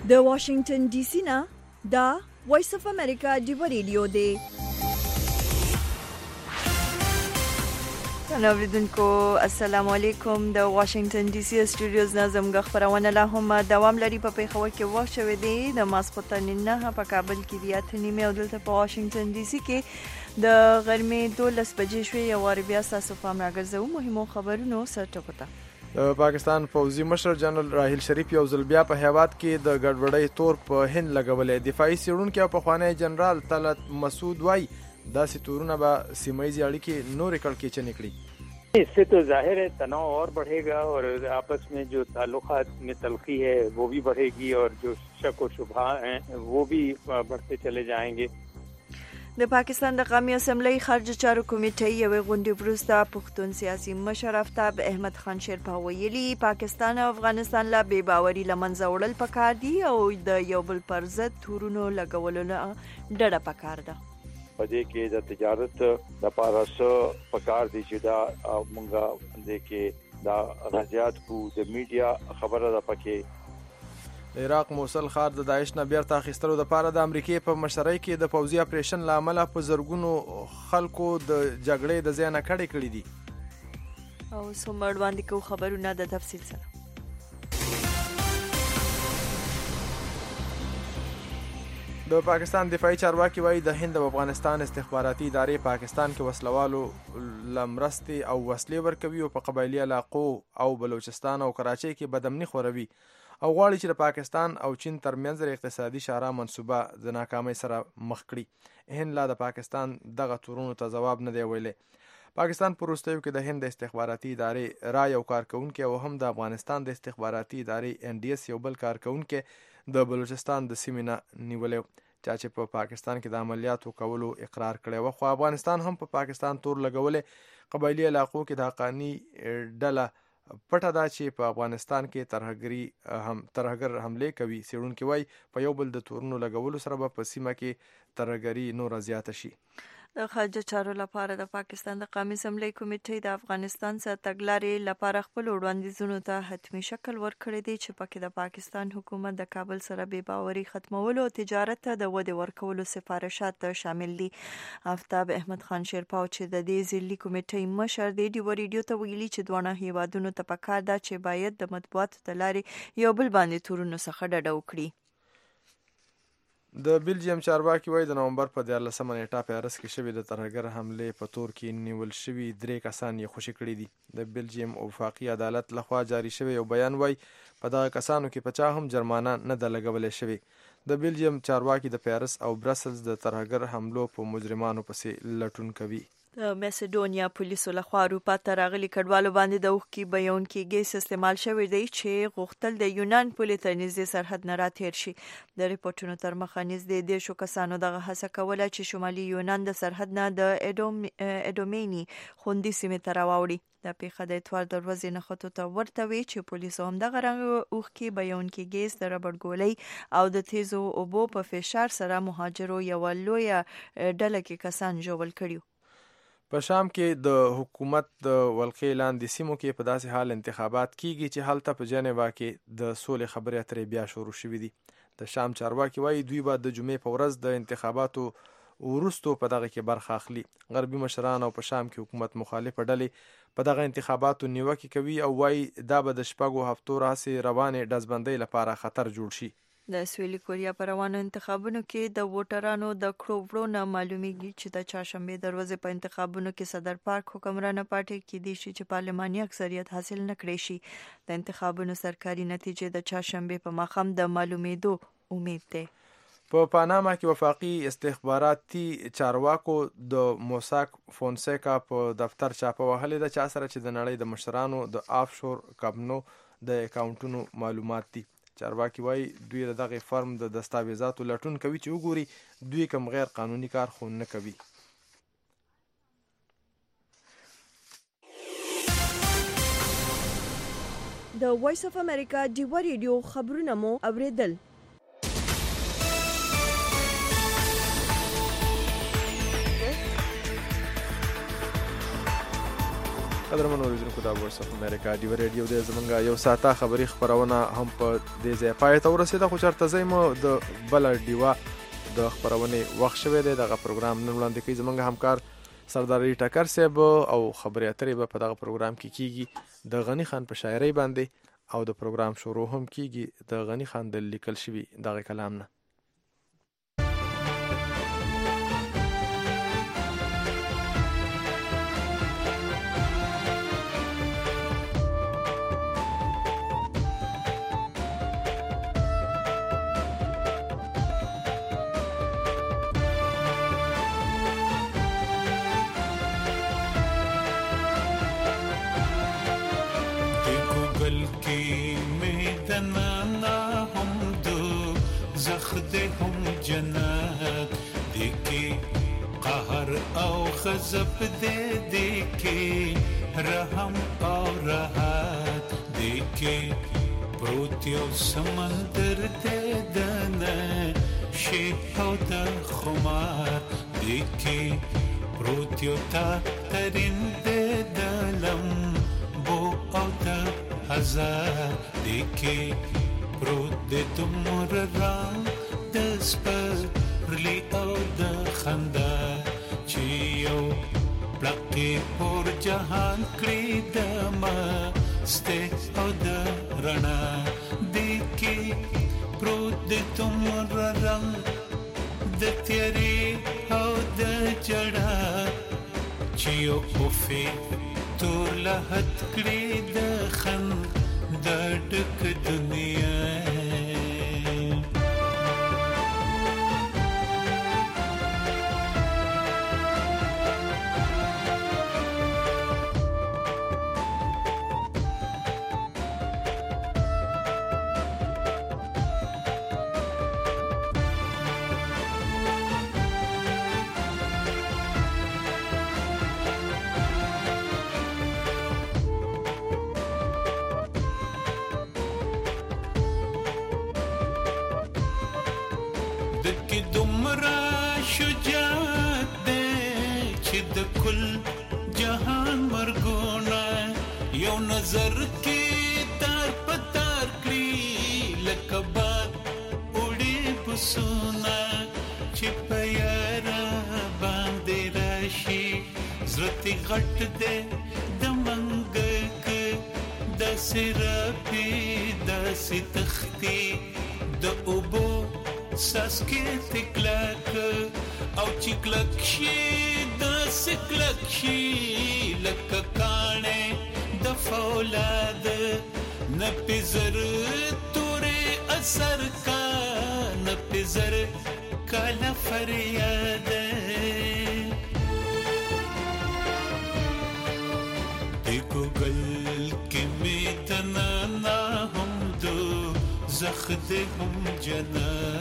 د واشنگټن ډي سي نه دا وایس اف امریکا ډیو ریډیو دی. اوریدونکو السلام علیکم. د واشنگټن ډي سي سټوډیوز نه زموږ خبرونه لا هم دوام لري. په پیښور کې وخت شوی دی د ماسپښین نه، په کابل کې بیا 8:30 او دلته په واشنگټن ډي سي کې د غرمې 12 بجې شوي. یو وار بیا تاسو پام راګرځو مهمو خبرونو سرټکو ته. د پاکستان فوزي مشر جنرال راحیل شریف یو ځل بیا په هیواد کې د ګډوډۍ تور په هند لګولې. دفاعي څېړونکی او پخوانی جنرال طلعت مسعود وایي داسې تورونه به سیمایي اړیکې نورې کړکېچنې کړي. اس سے تو ظاہر ہے تناؤ اور بڑھے گا اور آپس میں جو تعلقات میں تلخی ہے وہ بھی بڑھے گی اور جو شک و شبہ ہیں وہ بھی بڑھتے چلے جائیں گے. د پاکستان د قومي اسمبلی خارجه چارو کمیټې یوې غونډې وروسته پښتون سیاسي مشر آفتاب احمد خان شیرپا ویلي پاکستان او افغانستان لا بې باوري له منځه وړل پکار دي او د یو بل پر ضد تورونو لګولو نه ډډه پکار ده. په دې کې د تجارت لپاره څه پکار دي چې دا مونږه دې کې دا غزيات کو د میډیا خبره ده. پکې د عراق موصل ښار د داعش نه بیرته اخیستلو لپاره د امریکای په مشرۍ کې د پوځي اپریشن له امله په زرګونو خلکو د جګړې د ځای نه کډې کړې دي. او څومره وړاندې کوو خبرونه د تفصیل سره. د پاکستان دفاعي چارواکي وایي د هند او افغانستان استخباراتي ادارې پاکستان کې وسلوالو لمرستې او وسلې ورکوي او په قبایلي علاقو او بلوچستان او کراچۍ کې بدامني خوروي او غواړي چې د پاکستان او چین ترمنځ اقتصادي شارع منصوبه د ناکامۍ سره مخ کړي. هند لا د پاکستان دغه تورونو ته ځواب نه دی ویلی. پاکستان په وروستیو کې د هند د استخباراتي ادارې رای او کارکونکي او هم د افغانستان د استخباراتي ادارې NDS یو بل کارکونکي د بلوچستان د سیمې نه نیولی چا چې په پاکستان کې د عملیاتو کولو اقرار کړی و. خو افغانستان هم په پاکستان تور لګولې. قبایلي علاقو کې د حقاني ډله پټه ده چې په افغانستان کې ترهګر حمله کوي. څېړونکي وایي په یو بل د تورونو لګولو سره به په سیمه کې ترهګري نوره زیاته شي. د خارجه چارو لپاره د پاکستان د قومي اسمبلی کمیټې د افغانستان سره تګلارې لپاره خپل وړاندیزونو ته حتمی شکل ورکړی دی چې پکې د پاکستان حکومت د کابل سره بې باوري ختمولو او تجارت ته د ودې ورکولو سفارشات شامل دي. آفتاب احمد خان شیرپا چې د دې ځلي کمیټې مشر دی ډیو ریډیو ته ویلي چې دواړه هیوادونو ته پکار ده چې باید د مطبوعاتو د لارې یو بل باندې تورونو څخه ډډه وکړي. د بلجیم چارواکي وایي د نومبر په 14 نیټه پیرس کې شوې د ترهګر حملې په تور کې نیول شوي 3 کسان یې خوشي کړي دي. د بلجیم وفاقي عدالت لخوا جاری شوی یو بیان وایي په دغه کسانو کې په چا هم جرمانه نه ده لګولې شوې. د بلجیم چارواکي د پیرس او برسلز د ترهګر حملو په مجرمانو پسې لټون کوي. د میسیډونیا پولیسو لخوا اروپا ته راغلي کډوالو باندې د اوښکې بهیونکي ګیس استعمال شوی دی چې غوښتل د یونان پولې تر نږدې سرحد نه راتېر شي. د ریپورټونو تر مخه نږدې 10 کسانو دغه هڅه کوله چې شمالي یونان د سرحد نه د اډومیني خوندي سیمې ته راوړي. د پیښه د اتوار د ورځې نښتو ته ورته وي چې پولیسو همدغه رنګ اوښکې بهیونکي ګیس د ربړ ګولۍ او د تیزو اوبو په فشار سره مهاجرو یوه لویه ډله کې کسان ژوبل کړي. په شام کې د حکومت د ولقې لاندې سیمو کې په داسې حال انتخابات کیږي چې هلته په جنیوا کې د سولې خبرې اترې بیا شروع شوې دي. د شام چارواکي وایي دوی به د جمعې په ورځ د انتخاباتو وروستو په دغه کې برخه اخلي. غربي مشران او په شام کې حکومت مخالفه ډلې په دغه انتخاباتو نیوکه کوي او وایي دا به د شپږو هفتو راهیسې روانې ډزبندۍ لپاره خطر جوړ شي. د سویلي کوریا په روانو انتخابونو کې د ووټرانو د کړو وړو نه معلومیږي چې د چهارشنبې د ورځې په انتخابونو کې صدر پارک حکمرانه پارټي کېدای شي چې پارلماني اکثریت حاصل نه کړي شي. د انتخابونو سرکاري نتیجې د چهارشنبې په ماښام د معلومېدو امید دی. په پاناما کې وفاقي استخباراتي چارواکو د موساک فونسیکا په دفتر چاپه وهلې ده چې سره چې د نړۍ د مشرانو د آفشور کمپنو د اکاونټونو معلومات دي. چارواکي وایي دوی د دغه فرم د دستاویزاتو لټون کوي چې وګوري دوی کوم غیر قانوني کار خو نه کوي. د وایس اف امریکا ډیو ریډیو خبرونه مو اوریدل. قدرمن اوریدونکو دا وایس اف امریکا دی ریډیو د زمونږه یو ساعته خبری خبرونه هم په دې ځای پای ته ورسېده، خو چرته زمو د بل دیوا د خبرونه وخت شوه دی. دغه پروګرام نن وړاندې کوي زمونږ همکار سردار علی ټکر صاحب او خبري اترې په دغه پروګرام کې کیږي د غنی خان په شاعرۍ باندې، او د پروګرام شروع هم کیږي د غنی خان د لیکل شوی دغه کلام نه. غضب دے دیکھے رحم اور راحت دیکھے پروتیو سمندر دے دن شیخو دا خمار دیکھے پروتیو تا ترندے دلم بو او دا ہزار دیکھے پروت دے تمر رام دس پر لی او دا خندار چیو پلکی پور جہان کری دما ستے او دا رنا دیکھی پروت دے تمر رام دا تیری او دا جڑا چیو اوفی تو لحت کری دا خن دا ڈک دنیا نظر کی تار پتار کری لکبات اڑی بسونا چھپیارا باندے راشی زرتی غٹ دے دمنگک دس رابی دس تختی دا اوبو ساس کے تکلک او چکلکشی دس کلکشی لککانے فولاد نپزر تورے اثر کا نپزر کالا فریاد دیکھو گل کے میدنا نا ہم دو زخد ہم جنا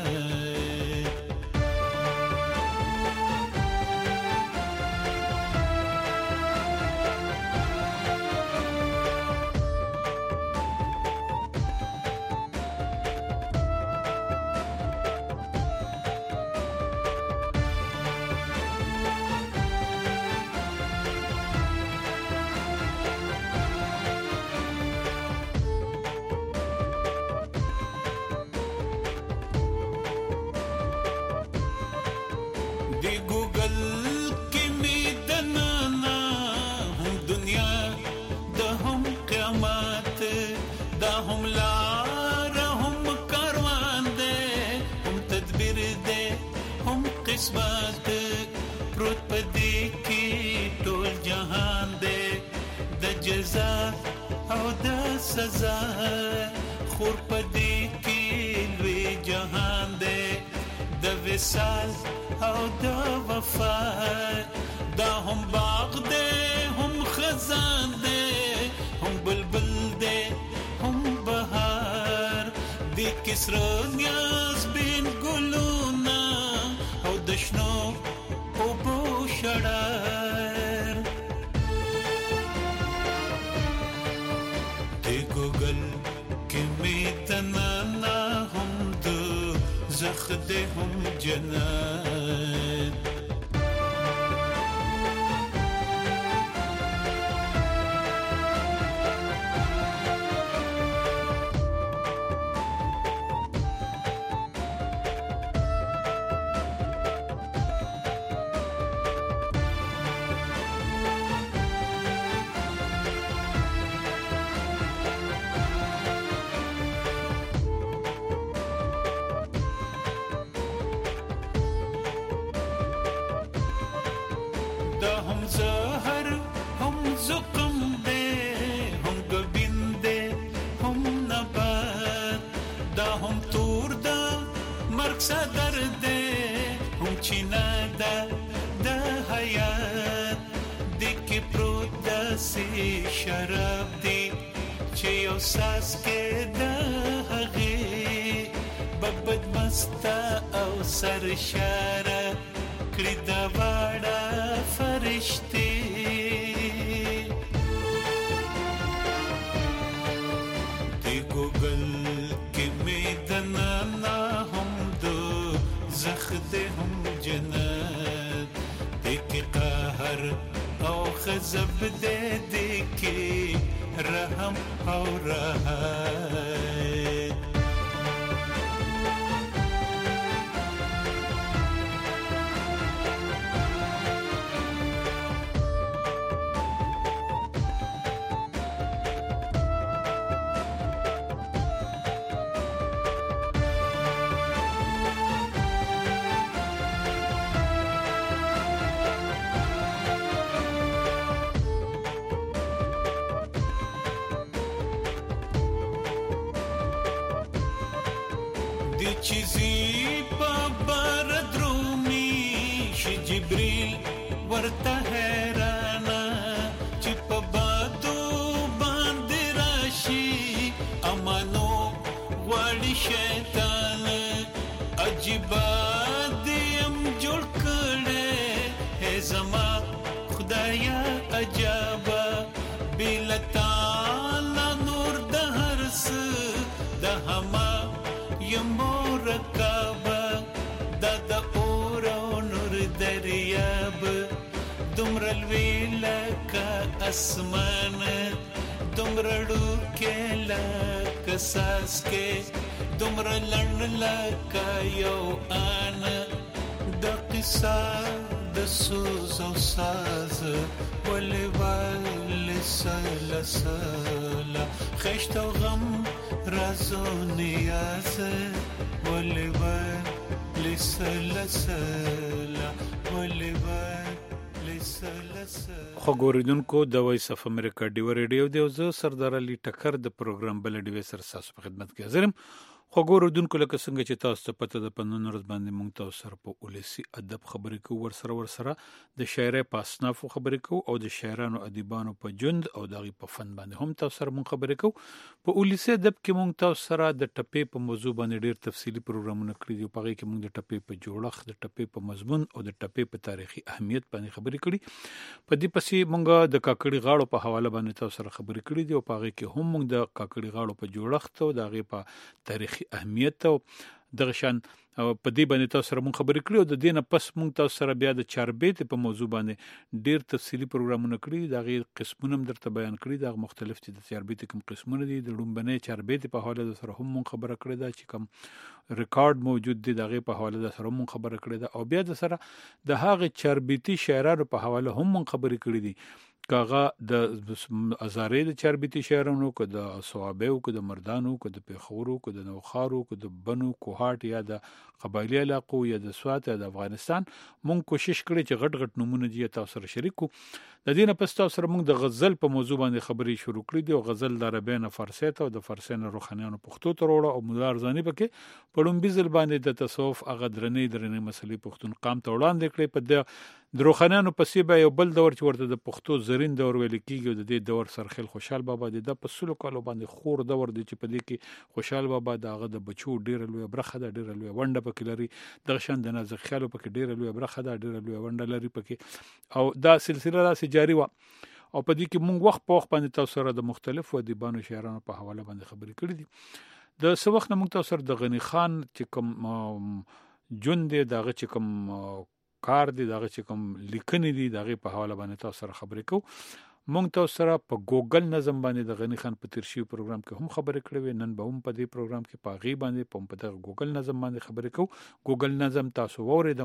وصال او دا وفا دا هم باغ دے هم خزان دے هم بلبل دے هم بهار دی کسرو نیاز بین گلونا او دشنو او بو شڑار دی گوگل کمی تنانا هم دو زخد هم جنات یو ساس کې د هغې ببد مستا او سرشاره کړي د واړه فرشتي د ګوګل کې مې د نانا هم د زخ د هم جنت د کې قهر او خزب د کې رحم او راحت چیزی پا بار درومی شی جبریل ورطا حیرانا چی پا بادو باندی راشی امانو غواړي شیطان عجیبا دیم جوړ کړي ہے زما خدایا عجابا بلتا لا نور د هرس د هما مرکبه د اور او نور دریاب دومره لوی لکه اسمان دومره ډوکې لکه څاڅکې دومره لنډ لکه یو آن د قصه د سوز او ساز ولې سلسله خشت او غم رازو نیاز ولې سلسله خو ګوریدونکو د وایس اف امریکا ډیو ریډیو دی او زه سردار علي ټکر د پروګرام بل ډیو سر تاسو په خدمت کې حاضرم خو ګوریدونکو لکه څنګه چې تاسو ته پته د پنځه ورځ باندې مونږ تاسو سره په ولسی ادب خبرې کوو ورسره د شاعرۍ په اصناف خبرې کوو او د شاعرانو ادیبانو په ژوند او دغه په فن باندې هم تاسو سره مونږ خبرې کوو په ولسی ادب کې مونږ تاسو سره د ټپې په موضوع باندې ډیر تفصیلی پروګرامونه کړی دي په هغه کې مونږ د ټپې په جوړښت د ټپې په مضمون او د ټپې په تاریخي اهمیت باندې خبرې کړې په دې پسې مونږ د کاکړي غاړو په حواله باندې تاسو سره خبرې کړې دي او په هغه کې هم مونږ د کاکړي غاړو په جوړښت او دغه په تاریخي اهمیت دغه شان په دې باندې تاسو سره مونږ خبرې کړې او د دې نه پس مونږ تاسو سره بیا د چاربیت په موضوع باندې ډیر تفصیلی پروګرامونه کړی دا غیر قسمونه هم درته بیان کړی دا مختلف چې د چاربیت کوم قسمونه دي د لومبنه چاربیت په حواله سره هم مونږ خبره کړې ده چې کوم ریکارډ موجود دی دغه په حواله سره مونږ خبره کړې ده او بیا د سره د هغه چاربیتي شاعرانو په حواله هم مونږ خبرې کړې دي کاغه د ازارې د چاربیتي شاعرانو کو د صوابیو کو د مردانو کو د پیښورو کو د نوخارو کو د بنو کوهات یا د قبایلی علاقو یا د سوات یا د افغانستان مونږ کوشش کړی چې غټ غټ نمونه دي تاسو سره شریکو د دې نه پس تاسو سره مونږ د غزل په موضوع باندې خبرې شروع کړې دي او غزل د عربی نه فارسی ته او د فارسی نه روحانیانو پښتو ته وروړه او مولا ارزانی پکې په لومبي ځل باندې د تصوف هغه درنې مسلې پښتون قام ته وړاندې کړې په د روحانیانو پسې به یو بل دور چې ورته د پښتو زرین دور ویل کېږي د دې دور سرخیل خوشحال بابا د په سلو کالو باندې خور دور دی چې په دې کې خوشحال بابا دغه د بچو ډیره لوی برخه ده ډیره لوی ونډه پکې لري دغه شان د نازک خیالو پکې ډیره لوی برخه ده ډیره لوی ونډه لري پکې او دا سلسله راسي جاری و او په دې کې مونږ وخت په وخت باندې تاسو سره د مختلفو ادیبانو شاعرانو په حواله باندې خبرې کړې دي د څه وخت نه مونږ تاسو سره د غنی خان چې کوم جون دی دغه چې کوم کار دی دغه چې کوم لیکنې دي دغه په حواله باندې تاسو سره خبرې کوو مونږ تاسو سره په ګوګل نظم باندې د غنی خان په ترشیو پروګرام کې هم خبرې کړې نن به هم په دې پروګرام کې په غي باندې په دغه ګوګل نظم باندې خبرې کوو ګوګل نظم تاسو وورید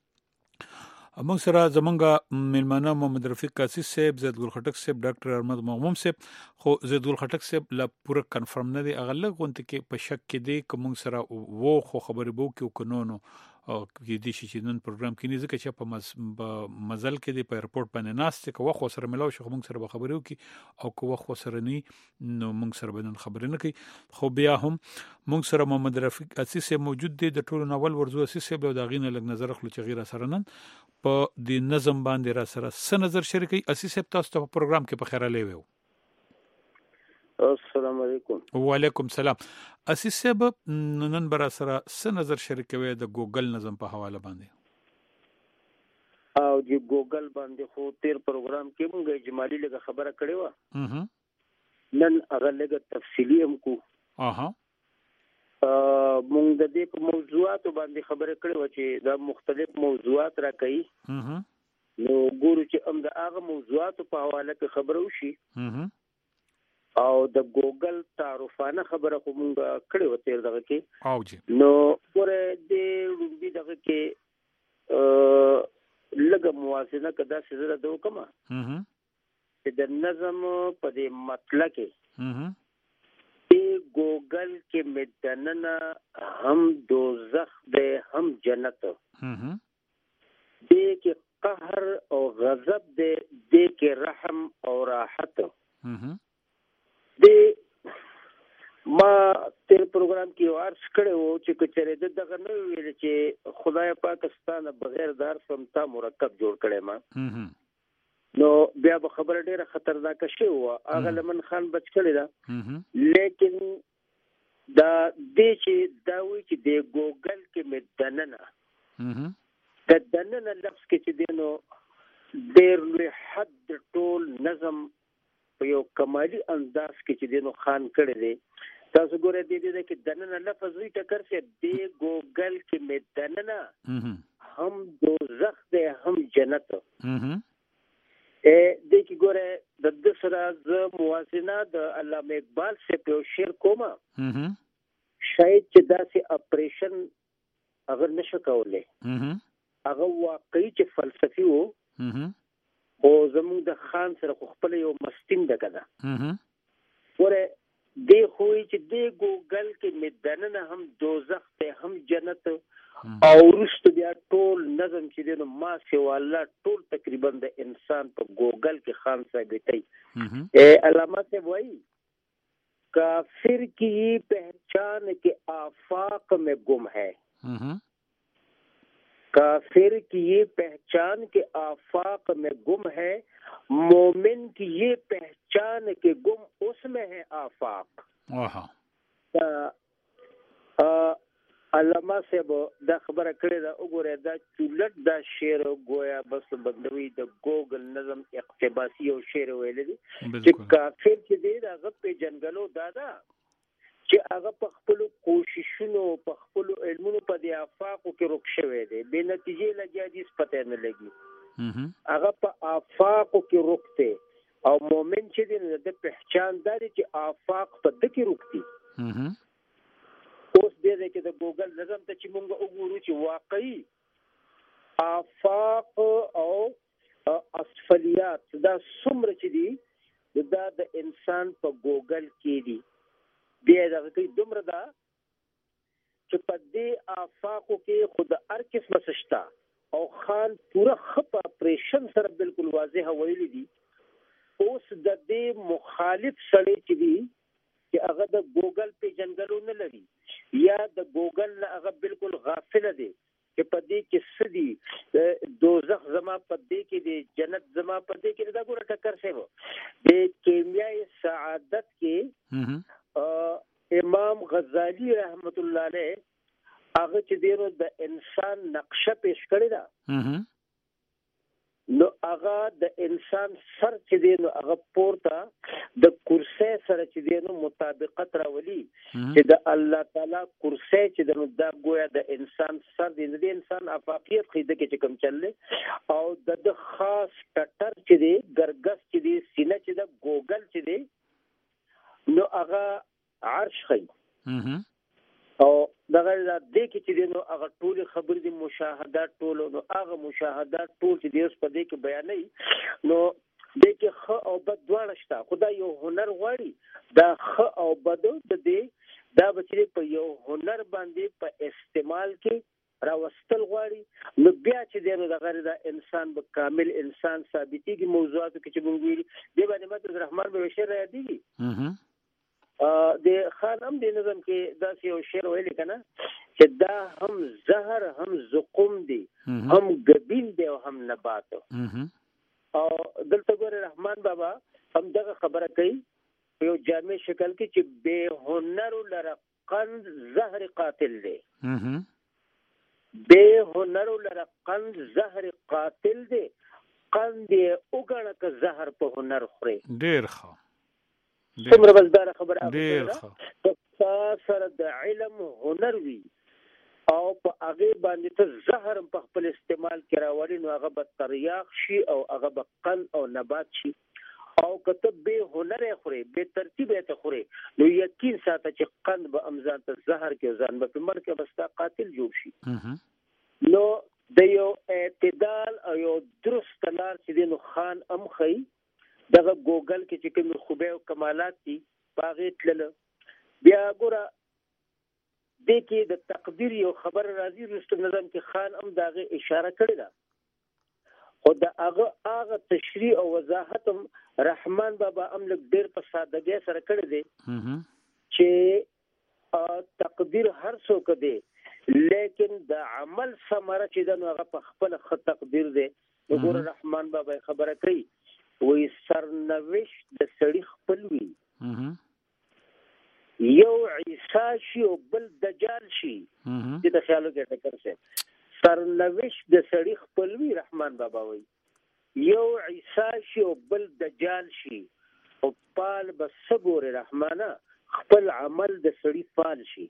موږ سره زمونږ میلمانه محمد رفیق قاسی صاحب زید ګل خټک صاحب ډاکټر احمد محمود صاحب خو زید ګل خټک صاحب لا پوره کنفرم نه دی اغله غونته کې په شک کې دی کوم سره وو خو خبرې بو کې وکنونو او کې دي چې نن پروګرام کې نه ځکه چې په مزل کې دی په ایرپورټ باندې ناشته کوه خو سره ملاو شو موږ سره خبرې وکي او کوه خو سره نه نو موږ سره بدن خبرې نه کوي خو بیا هم موږ سره محمد رفیق قاسی صاحب موجود دی د ټولو ناول ورزو قاسی صاحب له داغینه لګ نظر خلک غیر سره نن په د نظم باندې را سره س نظر شریکي قاسی صاحب تاسو ته په پروګرام کې په خیره لیوي السلام علیکم. وعلیکم السلام. اسیس صاحب نن برا سره څه نظر شریکوي د ګوګل نظم په حواله باندې؟ او د ګوګل باندې خو تیر پروګرام کې موږ اجمالی لږه خبره کړې و. نن هغه لږه تفصیلی هم کو. موږ د دې په موضوعاتو باندې خبره کړې و چې دا مختلف موضوعات را کوي. نو ګورو چې هم د هغه موضوعاتو په حواله کې خبره وشي. او د ګوګل تعارفانه خبره خو مونږ کړې و تیر دغه کې. نو ګوره د لومبي دغه کې لږه موازنه که داسې زه د وکړم چې د نظم په دې مطلع کې ګوګل کې مې دننه هم دوزخ دی هم جنت دې کې قهر او غضب دی دې کې رحم او راحت دی. ما تیر پروګرام کې عرض کړی و چې کچره دغه نه ویل چې خدای پاکستان بغیر دار سمتا مرکب جوړ کړي ما نو بیا به خبره ډیره خطرناک شي و هغه لمن خان بچ کړی دا. لیکن دا دې چې دا وی چې د ګوګل کې مې دننه د دننه لفظ کې چې دینو ډیر لوی حد ټول نظم په یو کمالي انداز کې چې دینو خان کړی دی. تاسو ګورئ دې کې دننه لفظ وی ټکر شه دی ګوګل کې مې دننه هم دوزخ دی هم جنت. دې کې ګورئ د سره ز موازنه د علامه اقبال سے په شعر کومه شاید چې داسې اپریشن اگر نشه کولای هغه واقعي چې فلسفي وو او زموږ د خان سره خپل یو مستیم دغه ده ورې دی خوې چې دی ګوګل کې مدننه هم دوزخ ته هم جنت او رست بیا ټول نظم چې دینو ما سوا الله ټول تقریبا د انسان په ګوګل کې خان ثابتای. علامات وایي کافر کی پہچان کے آفاق میں گم ہے کافر کی یہ پہچان کے آفاق میں گم ہے مومن کی یہ پہچان کے گم اس میں ہے آفاق. علامه صاحب دا خبره کړې ده وګوره دا چولټ دا شعر گویا بس بندوي د ګوګل نظم اقتباسي او شعر ویل دي چې کافر چې دی هغه په جنګلو دادا چې هغه په خپل کوششونو په خپل علمونو په دی آفاقو کې رک شوی دی به نتیجې لګیا دي پته نه لګي هغه په آفاقو کې رکته او مومن چې دی د پہچان داري چې آفاق په دکی رکتی. اوس دې کې د ګوګل نظم ته چې موږ وګورو چې واقعي آفاق او اسفلیات دا څومره چې دي دا د انسان په ګوګل کې دي بیا دا کوي دومره دا چې په دې آفاقو کې خود هر قسمه سشتا او خان پورا خپ اپریشن سره بالکل واضح ویلي دي. اوس د دې مخالف سړی چې دي چې هغه د ګوګل په جنګلو نه لري یا د ګوګل نه هغه بالکل غافل دي چې په دې کې سدي دوزخ زما په دې کې دي جنت زما په دې کې دا ګوره ټکر شوی د کیمیای سعادت کې امام غزالی رحمت الله علیه هغه چې دیرو د انسان نقشه پیش کړی دا نو هغه د انسان سر چې دی نو هغه پورته د کرسی سره چې دی نو مطابقت راولي چې د الله تعالی کرسی چې دی نو دا گویا د انسان سر دی د انسان افاقیت خیده کې چې کوم چللی او د خاص ټټر چې دی ګرګس چې دی سینه چې د ګوګل چې دی نو هغه عرش خی او دغه د دې کې چې نو هغه ټول خبرې د مشاهدات ټول نو هغه مشاهدات ټول چې اوس په دې کې بیانې نو د کې خ او بد دواړه شته خدای یو هنر غواړي دا خ او بد د دې دا بچي په یو هنر باندې په استعمال کې راوستل غواړي نو بیا چې دغه د انسان به کامل انسان ثابتېږي موضوعاتو کې چې موږ ویلي دی باندې مت الرحمن به شعر یادېږي د خانم د نظم کې دا یو شعر ویل کنه چې دا هم زهر هم زقوم دي هم غبین دي او هم نبات او دلته ګور رحمان بابا هم دغه خبره کوي یو جامع شکل کې چې بے هنر لره قند زهر قاتل دی بے هنر لره قند زهر قاتل دی قند وګڼه که زهر په هنر خوري ډیر ښه څومره بزدار خبره ډیر ښه سره د علم هنر وي او په هغه باندې ته زهر په خپل استعمال کې راوړي نو هغه به تریاق شي او هغه به قند او نبات شي او کته به هنر خوري به ترتیب ته خوري نو یقین ساته چې قند به امزان ته زهر کې ځان به مر کې بستا قاتل جوړ شي نو د یو اعتدال او یو درست لار چې دینو خان ام خي دغه ګوګل کې چې کوم خوبه او کمالات دي باغې تلل بیا ګوره د کې د تقدیر یو خبر راځي رستم نظام کې خان ام داغه اشاره کړی ده خو د هغه تشریح او وضاحت رحمان بابا املک ډیر په سادهګۍ سره کړی دی چې تقدیر هر څوک دی لیکن د عمل ثمره چې د هغه په خپل خط تقدیر دی وګوره رحمان بابا خبره کوي وی سرنوشت د سړي خپل وي یو عیسی شي او بل دجال شي چې د خیالو کې ټکر شي سرنوشت د سړي خپل وي رحمان بابا وی یو عیسی شي او بل دجال شي او پال بس صبر رحمانه خپل عمل د سړي پال شي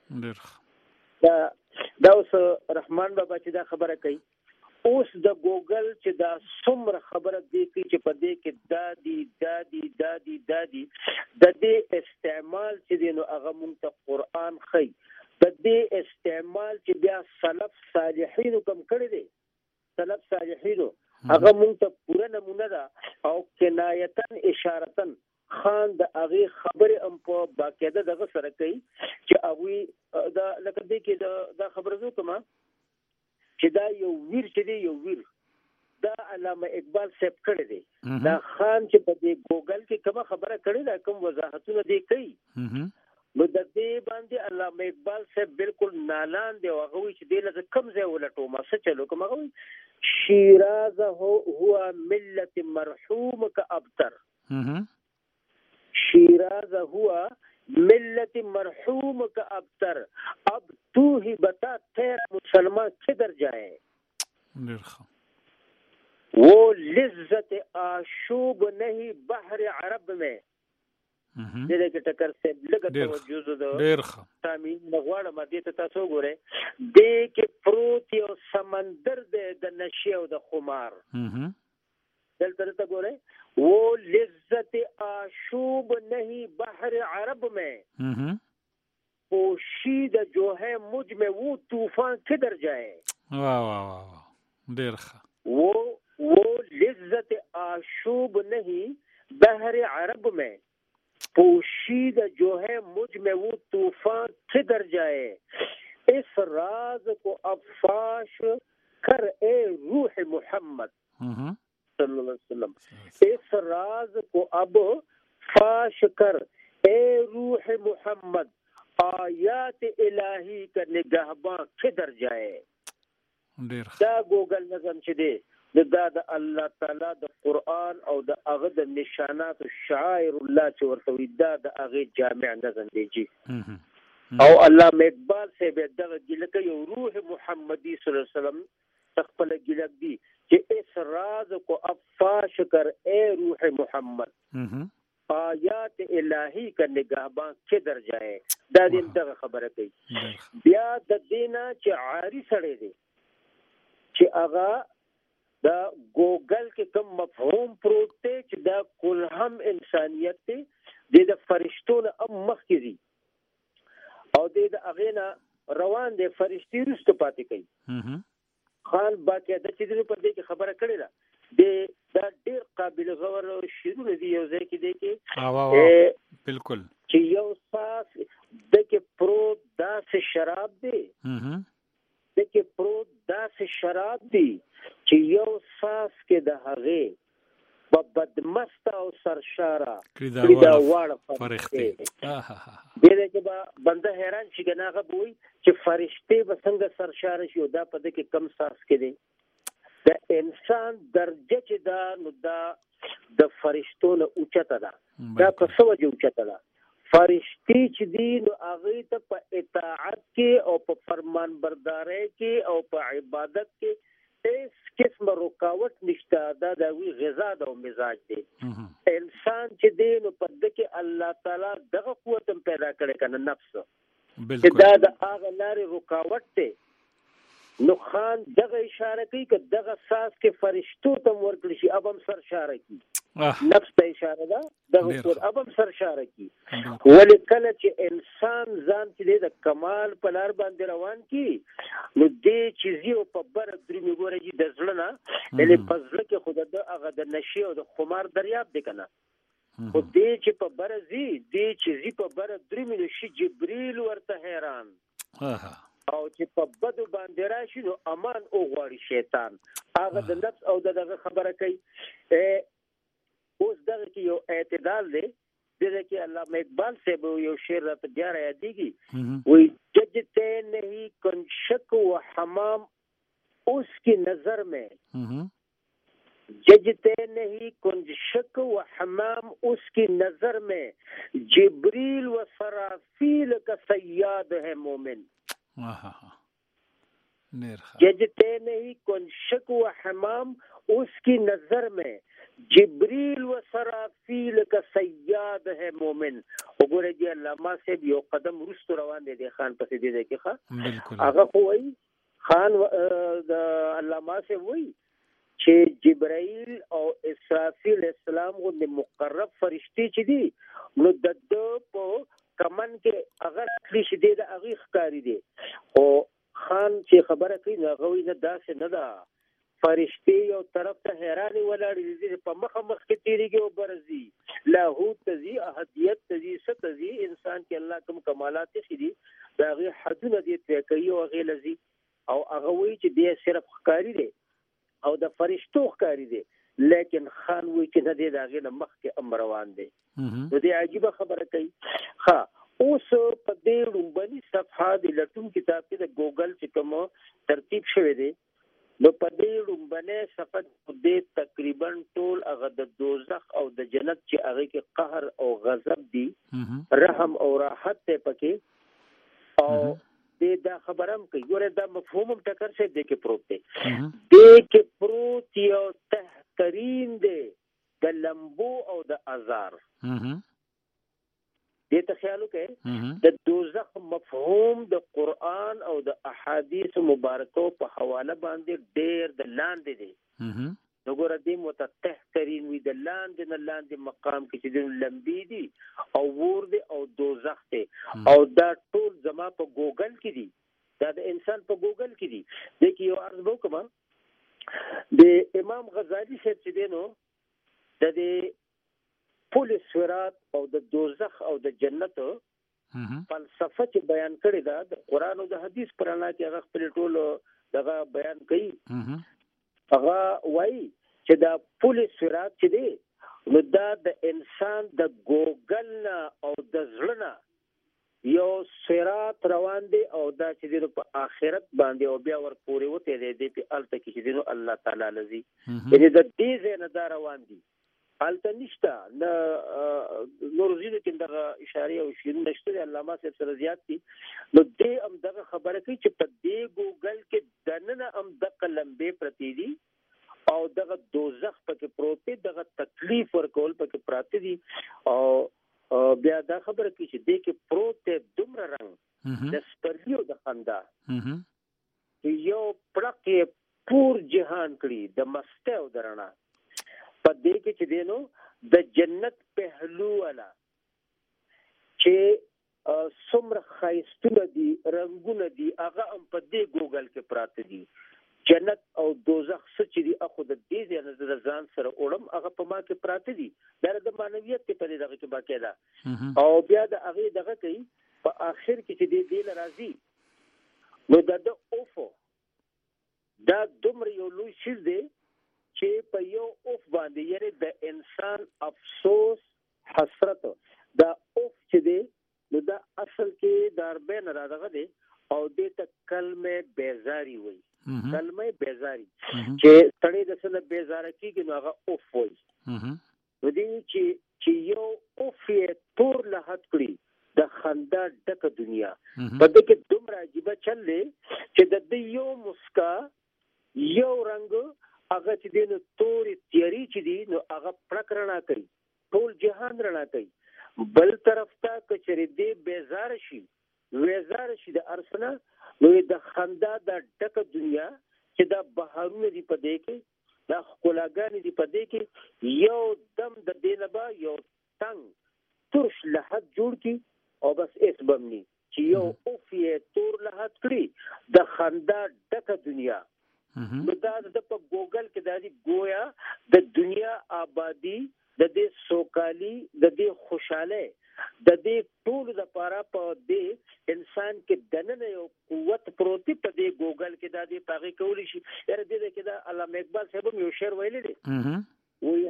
دا اوس رحمان بابا چې دا خبره کوي اوس د ګوګل چې دا څومره خبره دی چې په دې کې دادي د دې استعمال چې دی نو هغه مونږ ته قرآن خي د دې استعمال چې بیا سلف صالحینو کوم کړی دی سلف صالحینو هغه مونږ ته پوره نمونه ده او کنایتن اشارتن خان د هغه خبره ام په باقاعده دغه سره کوي چې هغه دا لکه دې کې دا خبره زو کما چې دا یو ویر چې دی یو ویر دا علامه اقبال صاحب کړی دی دا خان چې په دې ګوګل کې کومه خبره کړې ده کوم وضاحتونه دی کوي نو د دې باندې علامه اقبال صاحب بالکل نالان دی هغه چې دی له کم ځای ولټو ما څه چلو کوم هغه شیراز هو ملت مرحوم کا ابتر شیراز هو ملت مرحوم کا ابتر اب تو ہی بتا تیرا مسلمان کدھر جائے وہ لذت آشوب نہیں بحر عرب میں دې کې ټکر سے لګه توجه ده ډېر ښه تامین مغواړه مدې ته تاسو ګوره دې کې پروت یو سمندر د نشي او د خمار دلته ته ګوره وہ لذت آشوب نہیں بحر عرب میں پوشید جو ہے مجھ میں وہ طوفان کدھر جائے واہ واہ واہ دیر وہ لذت آشوب نہیں بحر عرب میں پوشید جو ہے مجھ میں وہ طوفان کدھر جائے اس راز کو اب فاش کر اے روح محمد صلی اللہ علیہ وسلم اس راز کو اب فاش کر اے روح محمد آیات الہی کا نگہباں کدھر جائے دا ګوګل نظم چې دی دا د الله تعالی د قرآن او د هغه د نشانات شعائر الله چې ورته وي دا د هغه جامع نظم دی جی او علامه اقبال صاحب دغه ګلکه یو روح محمدی صلی الله علیه وسلم خپل ګلک دی چې اس راز کو افاش کر اے روح محمد آیات الہی کا نگہباں کدھر جائے دا دې دغه خبره کوي بیا د دینه چې عاری سړی دی چې هغه دا ګوګل کې کوم مفهوم پروت دی چې دا کل هم انسانیت دی د فرشتو نه مخ کې دي او د هغه نه روان دي فرشتي رسته پاتې کوي خان باقاعده چې دې په دې کې خبره کړې ده دا ډېر قابل غور شیرونه دی یو ځای کې دی کې بالکل چې یو ساس د کې پروت داسې شراب دی د کې پروت داسې شراب دی چې یو ساس کې د هغې په بدمست او سرشاره کړي دا واړه فرښتې دې کې به بنده حیران شي که هغه به وایي چې فرښتې به څنګه سرشاره شي او دا په دې کې کم ساس کې دی د انسان درجه چې دا نو دا د فرشتو نه اوچته ده. دا په څه وجه اوچته ده؟ فرشتي چې دي نو هغه ته په اطاعت کې او په فرمان بردارۍ کې او په عبادت کې هیڅ قسم رکاوټ نشته. دا د وی غذا او مزاج دی. انسان چې دی نو په دې کې الله تعالی دغه قوت پیدا کړی کنه نفس چې دا د هغه لارې رکاوټ دی. نو خان دغه اشاره کوي چې دغه ساس کې فرشتو ته ورکړي شي اب هم سر اشاره کوي. نفس ته اشاره ده دغه قوت اب هم سر اشاره کوي. ولې کله چې انسان ځان چې د کمال په لار باندې روان کی نو دې چیزیو په بر درې ګورې د زړه نه یعنی په زړه کې خود د هغه د نشي او د خمار دریاب دی کنه. خو دې چې په بر زی دې چیزی په بر درې مې شي جبرئیل ورته حیران او چې په بدو باندې راشي نو امان او غواړي شیطان هغه د نفس او دغه خبره کوي. اوس دغه کې یو اعتدال دی. دغه کې علامه اقبال صاحب یو شعر راته بیا را یادېږي وایي ججتے نہیں کن شک و حمام اس کی نظر میں ججتے نہیں کن شک و حمام اس کی نظر میں جبریل و سرافیل کا صیاد ہے مومن. ججتے نہیں کن شک و حمام اس کی نظر میں جبریل و سرافیل کا صیاد ہے مومن. وګوره دی علامه صاحب یو قدم وروسته روان دی خان پسې دی کې ښه هغه خو وایي خان د علامه صاحب وایي چې جبرائیل او اسرافیل السلام غو مقرب فرشتي چې دي نو د په کمن کې اگر اخلي شي د هغه ښکاری دي. او خان چې خبره کوي نو غوي نه داسې نه ده. فرشتي یو طرف ته حیران ولاړ دي په مخ کې تیریږي او برزي لاهوت تزي احدیت تزي ستزي انسان کې الله کوم کمالات دي دا غي حدونه دي ته کوي او غي لذي او هغه وی چې دې صرف ښکاری دي او د فرشتو ښکاری دي لیکن خان وی چې نه دي دا غي مخ کې امر روان دي. نو دې عجیب خبره کوي. ها اوس په دې لومبني صفحه د لټون کتاب کې د ګوګل چې کوم ترتیب شوی دی نو په دې لومبنه صفحه د تقریبا ټول هغه د دوزخ او د جنت چې هغه کې قهر او غضب دي رحم او راحت ته پکې او دې دا خبرم کوي ګوره دا مفهوم ټکر شه دې کې پروت دی. دې کې پروت یو تحترین دی د لمبو او د ازار. دې ته خیال وکړئ د دوزخ مفهوم د قرآن او د احادیث مبارکو په حواله باندې ډېر د لاندې دی. نو ګوره دې متتحترین وي د لاندې نه لاندې مقام کې چې د لمبي دي او ور دي او دوزخ دی او دا ټول زما په ګوګل کې دي. دا د انسان په ګوګل کې دي. د کې یو عرض وکم د امام غزالی صاحب چې دی نو د دې پل صراط او د دوزخ او د جنت فلسفه چې بیان کړی دا د قرآن او د حدیث پرانا کې هغه خپل ټول دغه بیان کوي. هغه وایي چې دا پل صراط چې دی نو دا د انسان د ګوګل نه او د زړه نه یو صراط روان دی او دا چې دی په آخرت باندې او بیا ور پورې وته دی په الته کې چې دی الله تعالی لذي یعنی د دې ځای نه دا روان دي حالت نشته نه نور زیده کې دغه اشاره او شین نشته علامه صاحب سره زیات دي. نو دې هم دغه خبره کوي چې په دې ګوګل کې دننه هم د قلمبه پرتی دي او دغه دوزخ پکې پروت دی دغه تکلیف ورکول پکې پراته دي او بیا دا خبره کوي چې دې کې پروت دی دومره رنگ د سپرلیو د خندا یو پړک پور جهان کړي د مسته او درنا په دې کې چې دینو د جنت پهلو والا چې څومره خایستونه دي رنگونه دي هغه هم په دې ګوګل کې پراته دي. جنت او دوزخ چې دي اخو د دې ځای نه ځان سره وړم هغه په ما کې پراته دي. دا د معنویت په دې دغه کې باقی ده او بیا د هغه دغه کوي په آخر کې چې دې ناراضي نو د اوفو دا دومره یو لوی شیز دی چې په یو اوف باندې یعنی د انسان افسوس حسرت دا اوف چې دی نو دا اصل کې داربین را دغه دی او دې ته کلمه بیزاری وایي. کلمه بیزاری چې سړی د څه نه بیزاره کېږي نو هغه اوف وایي. نو دې چې یو اوف یې تور لحد کړي د خندا ډکه دنیا په دې کې دومره عجیبه چل دی چې د دې یو مسکا یو رنګ هغه چې دی نو تورې تیاري چې دی نو هغه پړک رڼا کوي، ټول جهان رڼا کوي. بل طرف ته که چېرې دې بیزاره شي د ارسنه نو د خندا د ډکه دنیا چې دا بهارونه دي په دې کې، دا ښکلاګانې دي په دې کې، یو دم د دې نه به یو تنګ ترش لحد جوړ کړي او بس ایس بمنی چې یو اوف یې تور لحد کړي د خندا ډکه دنیا. نو دا د په ګوګل کې دا دی گویا د دنیا آبادی، د دې سوکالی، د دې خوشاله، د دې ټول د پاره په دې انسان کې دننه یو قوت پروتي په دې ګوګل کې دا دې پاغي کولی شي. یاره دې کې دا علامه اقبال صاحب یو شعر ویلی دی، وی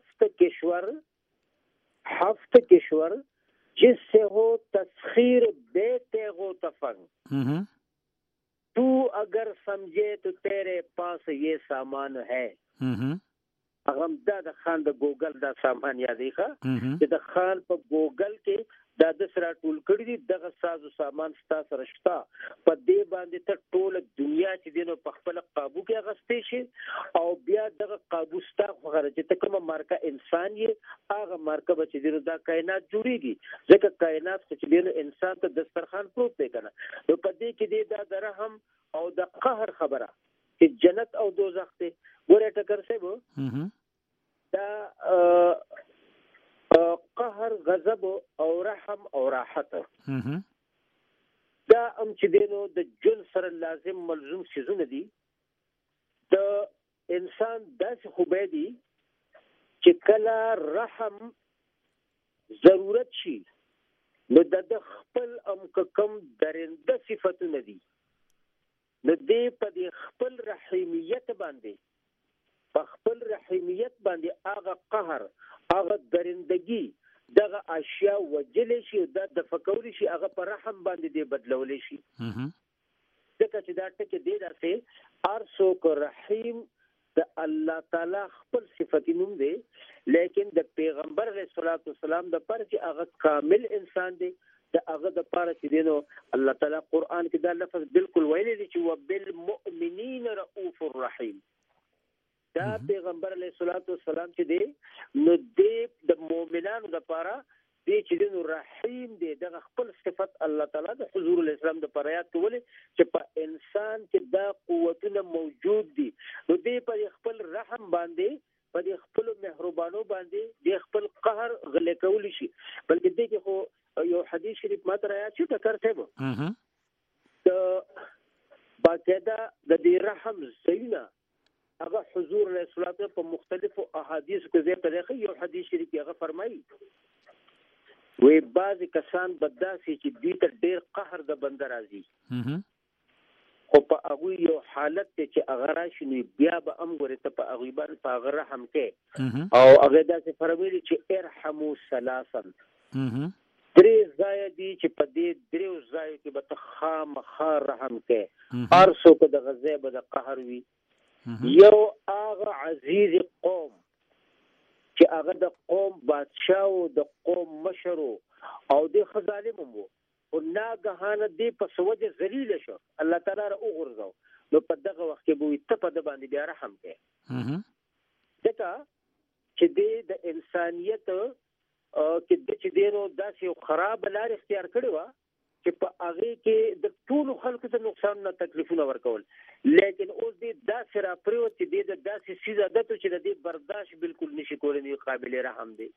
هفت کشور جس سے ہو تسخیر بے تیغ و تفنگ، تو اگر سمجھے تو تیرے پاس یہ سامان ہے. هغه د خان د ګوګل دا سامان یادې ښه چې د خان په ګوګل کې دا د سره ټول کړی دي دغه سازو سامان ستا سره شته، په دې باندې ته ټول دنیا چې دینو په خپل قابو کې اغستې شي او بیا دغه قابو ستا خبره چې ته کومه مارکه انسان یې هغه مارکه به چې دینو دا کائنات جوړیږي، ځکه کائنات چې دینو انسان ته دسترخوان پروت دی کنه. نو په دې کې دی دا د رحم او د قهر خبره چې جنت او دوزخ دی. ګوره ټکر صاحب دا قهر، غضب او رحم او راحت دا چې دینو د جن سره لازم ملزوم شیزونه دي. د انسان داسې خوبه دي چې کله رحم ضرورت شي نو د خپل کم درنده صفتونه دي، نو دې په دې خپل رحیمیت باندې هغه قهر، هغه درندگی، دغه اشیاء وجلې شي، دا د فکولی شي، هغه پر رحم باندې دی بدلولې شي. ځکه چې دا ټکي دی درته ارسو کو رحیم د الله تعالی خپل صفت نوم دی، لیکن د پیغمبر علیه الصلاۃ والسلام د پر چې هغه کامل انسان دی، د هغه د پاره چې دینو الله تعالی قران کې دا لفظ بالکل ویلی دی چې وبالمؤمنین رؤوف الرحیم. دا پیغمبر علیه الصلاۃ والسلام چې دی نو د مؤمنانو لپاره دی چې دینو رحیم دی، دغه خپل صفت الله تعالی د حضور علیه السلام د پریات کولې چې په انسان کې دا قوتونه موجود دي. نو دی په خپل رحم باندې، په خپل مهربانو باندې د خپل قهر غلې کولی شي. بلکې دې کې خو یو حدیث شریف ماته راځي چې ذکر ته باقاعده د دې رحم زینه هغه حضور علیه الصلاۃ په مختلفو احادیث کې ذکر کړي. یو حدیث شریف هغه فرمایي وی بعض کسان بداسي چې دې ته ډېر قهر د بنده راځي، خو په هغه یو حالت چې هغه راشي نو بیا به امر ته په هغه باندې په هغه رحم کې او هغه داسې فرمایي چې ارحموا ثلاثا، درې ځای دي چې په دې درې ځای کې به ته خامخا رحم کې، ارسو کو د غضب د قهر وي. یو هغه عزیز قوم چې هغه د قوم بادشاہ او د قوم مشر او د خزالم وو او ناګهانه دی په سوجه ذلیل شو، الله تعالی را وګرځاو، نو په دغه وخت کې به ته په د باندې بیا رحم کې. ځکه چې د انسانیت کې د چې دینو داسې خراب لار اختیار کړی و چې په هغه کې د ټول خلکو ته نقصان نه تکلیفونه ورکول، لیکن اوس دې داسې را پریوت چې دې د داسې سیز عادت چې د دې برداشت بالکل نشي کولی، نه قابل رحم دی.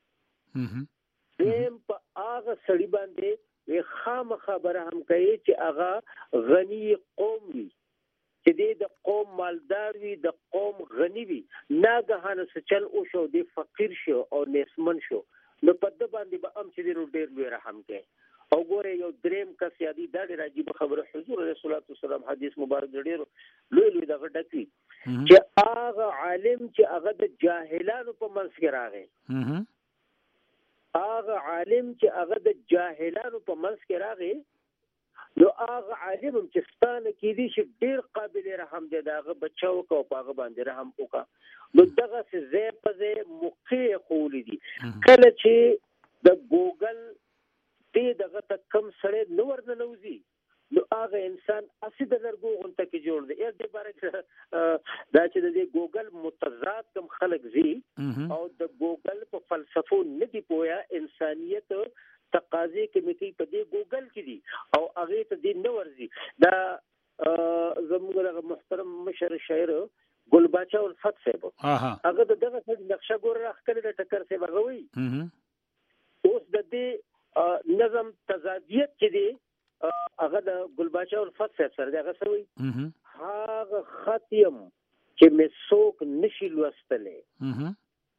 دیم په هغه سړي باندې خامخا رحم کوي چې هغه غنی قوم وي، چې دې د قوم مالدار وي، د قوم غنی وي، ناګهانه سچل او شو دې فقیر شو او نیسمن شو، نو په د باندې به هم چې دې ډېر لوی رحم کوي. او ګوره یو دریم کس یادی دا ډېر عجیب خبره، حضور علیه الصلاۃ والسلام حدیث مبارک ډېر لوی دغه ډکی چې هغه عالم چې هغه د جاهلانو په منځ کې راغی، هغه عالم چې هغه د جاهلانو په منځ کې راغی نو هغه عالم چې ستانه کې دي چې ډیر قابل رحم دی داغه بچو کو پاغه باندې رحم وکا نو دغه څه زه په موقع خولې دي کله چې د ګوګل دې دغه ته کم سره نور نه نوځي نو هغه انسان اسی د لرګو غونټه کې جوړ دی دې باره دا چې د ګوګل متضاد کم خلق زی او د ګوګل په فلسفو نه دی پویا انسانيت تقاضي کمیټي په دې ګوګل کې دي او هغه ته دې نه ورزي دا زموږ محترم مشر شاعر ګلباچا الفت صاحب هغه دغه څه نقشه ګور راخکړه د ټکر څخه بغوي اوس د دې نظم تضادیت کې دي هغه د ګلباچا الفت صاحب سره دغه سوي هغه ختم چې مسوک نشي لوستلې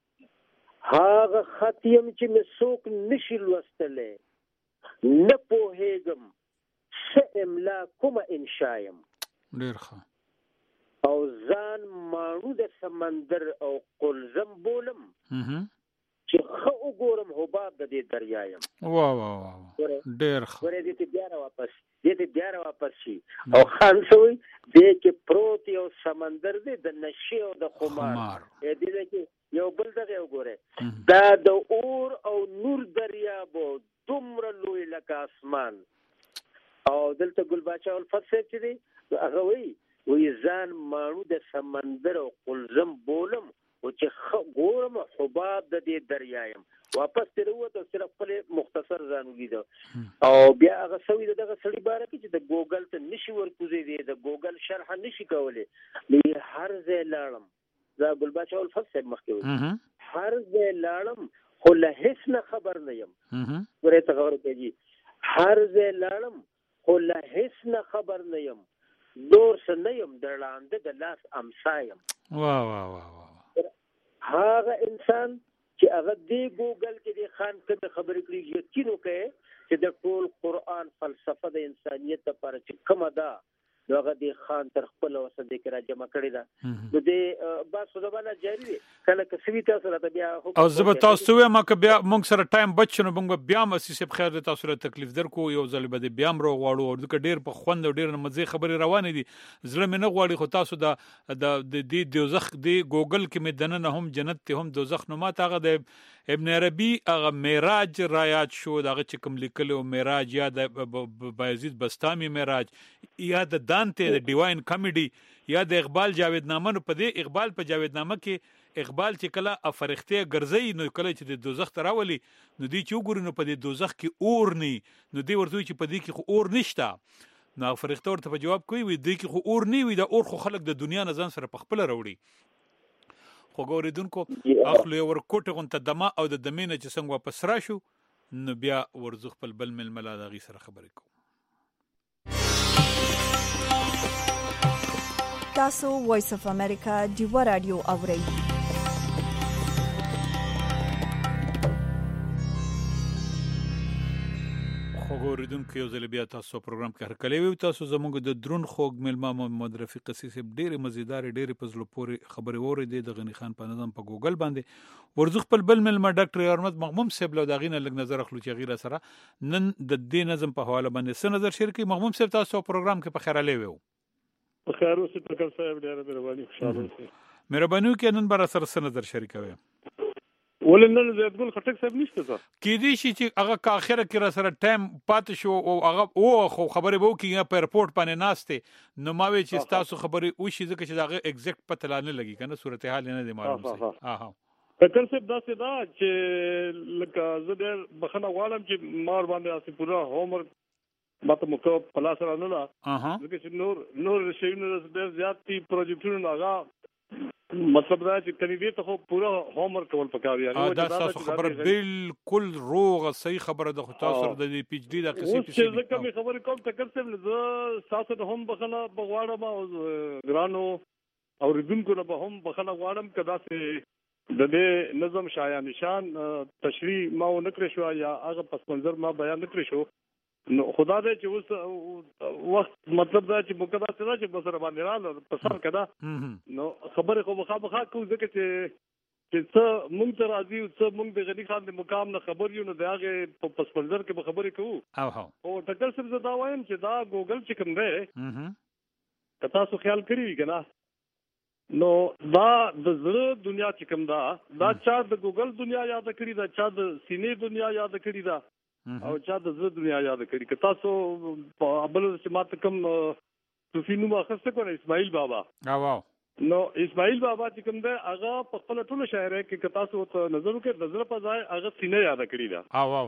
هغه ختم چې مسوک نشي لوستلې نه پوهېږم څه املا کومه انشایم ډېر ښه او ځان ماڼو د سمندر او قلزم بولم چې خو وګورم حباب د دې دریایم واه واه واه ډېر ښه ورې دې بیا واپس شي او خان سوی دې کې پروت یو سمندر دی د نشي او د خمار دې کې یو بل دغه وګوره دا د اور او نور دریابو دومره لوی لکه اسمان او دلته ګلباچا الفت صاحب چې دی هغه وی ځان ماڼو د سمندر او قلزم بولم او چې ګورم حباب د دې دریایم واپس تر وته صرف خپل مختصر ځان ولیدو او بیا هغه سوي دغه سړي باره کې چې د ګوګل ته نشي ورکوزي دی د ګوګل شرح نشي کولای لې هر ځای لاړم دا ګلباچا الفت صاحب مخکې وي هر ځای لاړم خو له هیڅ نه خبر نه یم ورته ته غوړ کېږي هر ځای لاړم خو له هیڅ نه خبر نه یم دور څه نه یم د لاندې د لاس امسایم واه واه واه هغه انسان چې هغه دې ګوګل کې د خان کوم خبرې کړي یقین وکړي چې د ټول قرآن فلسفه د انسانيت لپاره چې کومه ده دغه د خان تر خپل وسه د کرا جمع کړی دا نو د باسو د بالا جاری دی کله کسوي تاسو راته بیا او زه تاسو وایم که بیا مونږ سره ټایم بچنو مونږ بیا مسی په خیر تاسو له تکلیف درکو یو ځل به بیا مرو غواړو او د ډیر په خوند او ډیر مزه خبري روانه دي زړه مې نه غواړي خو تاسو د دوزخ د ګوګل کې مې دنه هم جنت ته هم دوزخ نو ما تاغه د ابن عربي هغه معراج رایات شو دغه چې کوم لیکلو معراج یا د بایزید بستامي معراج یا د دانته د ډیواین کامیډي یا د اقبال جاویدنامه په دې اقبال په جاویدنامه کې اقبال چې کله افرخته ګرځي نو کله چې د دوزخ تراولي نو دی چې وګوري نو په دې دوزخ کې اور ني نو دی ورته چې په دې کې خو اور نشته نو افرخته ورته په جواب کوي وي دی کې خو اور ني وي د اور خو خلک د دنیا نه ځان سره په خپل راوړي خو ګوریدونکو اخلو یو ورکوټه غونته دما او د دمینه چې څنګه واپس راشو نو بیا ورزو خپل بل ململا دغه سره خبرې کوو تاسو وایس اف امریکا دیو رادیو اورئ ګوریدونکو یو ځل بیا تاسو پروګرام کې هرکلی وي تاسو زموږ د درون خوږ ملما محمد رفیق قصیص ډېر مزیدار ډېر پزلو پوري خبرې وره د غنی خان په نظم په ګوګل باندې ورزخ خپل بل ملما ډاکټر احمد مغموم صاحب له داغینه لګ نظر اخلو چې غیره سره نن د دې نظم په حواله باندې څه نظر شریکي مغموم صاحب تاسو پروګرام کې په خیر علي وو په خیر اوسې ټکر صاحب ډېر مهرباني خوشاله اوسئ مهرباني کې نن بر سره څه نظر شریکوي ولنن زید ګل خټک صاحب نشته ځه کې دي چې هغه کا اخره کې را سره ټایم پات شو او هغه او خو خبره وو کې په رپورت باندې ناشته نو ما وی چې تاسو خبره او شي ځکه چې داغه ایگزیکټ پته لانه لګي کنه صورتحال نه دی معلوم سي ټکر صاحب دا څه دا چې لکه زه ډېر بخنه غواړم چې مار باندې اسی پورا هومورک ماته مو کو پلاس را نه لا ځکه چې نور شیونه ډېر زیات دي پروجیکټونه هغه مطلب دا چې کندیدټ ته خو پورا هومورک کول پکاري یعنی دا تاسو خبره بالکل روغه صحیح خبره د تاسو د پی ایچ ډی د قصې په څیر ځکه مې خبرې کوم ټکر صاحب زه تاسو ته هم بخنه بغواړم او ګرانو او ردونکو نه به هم بخنه غواړم کدا سه د دې نظم شایا نشان تشریح ما نکړې شو یا هغه پس منظر ما بیان نکړې شو نو خدا دې چې اوس وخت مطلب دا چې مقدس څه چې بسره باندې رااله په سر کدا نو خبره خو مخابخه کو ځکه چې چې څه مونږ ته راځي او څه مونږ د غنی خان د مقام نه خبر یو نو د هغه په پس منظر کې به خبرې کوو او ټکر صاحب زه دا وایم چې دا ګوګل چې کوم دی که تاسو خیال کړی وي کنه نو دا د زړه دنیا چې کوم دا چا د ګوګل دنیا یاد کړی دا چا د سینې دنیا یاد کړی دا او چا د زړه دنیا یاد کړی که تاسو په ابل چې ماته کوم صوفي نوم اخیسته کنه اسماعیل بابا نو اسماعیل بابا چې کوم دی هغه په خپل ټولو شاعرۍ کې که تاسو ته نظر وکړئ د زړه په ځای هغه سینه یاد کړی دا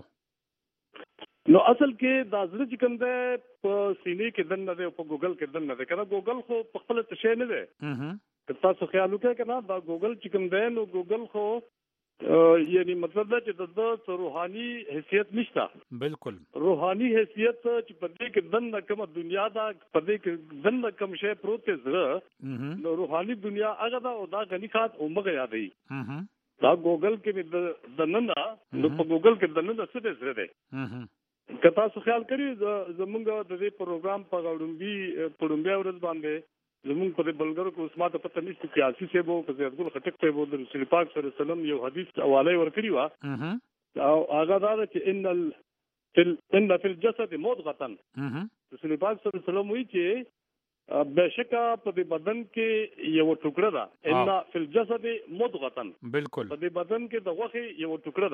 نو اصل کې دا زړه چې کوم دی په سینې کې دن نه دی او په ګوګل کې دن نه دی کنه ګوګل خو په خپل څه شی نه دی که تاسو خیال وکړئ کنه دا ګوګل چې کوم دی نو ګوګل خو یعنی مطلب دا چې د روحاني حیثیت نشته بالکل روحاني حیثیت چې په دې کې دنه کوم دنیا دا په دې کې دنه کوم شی پروت زړه نو روحاني دنیا هغه دا او دا غنی خاط اومغه یادې دا ګوګل کې د نن نو په ګوګل کې د نن څه دې زړه دی که تاسو خیال کړئ زمونږ د دې پروګرام په غوړمبي ورځ باندې زمونږ په بلګرو کې اوس ماته پته نشته چې سیاسي صاحب او قضیت ګل خټک صاحب د رسول پاک صلی الله علیه وسلم یو حدیث حواله ورکړی و او هغه دا چې ان فی الجسد مضغه رسول پاک صلی الله علیه وسلم وی چې بهشکه په دې بدن کې یو ټوکړه ده ان فی الجسد مضغه بالکل په دې بدن کې د غوښې یو ټوکړه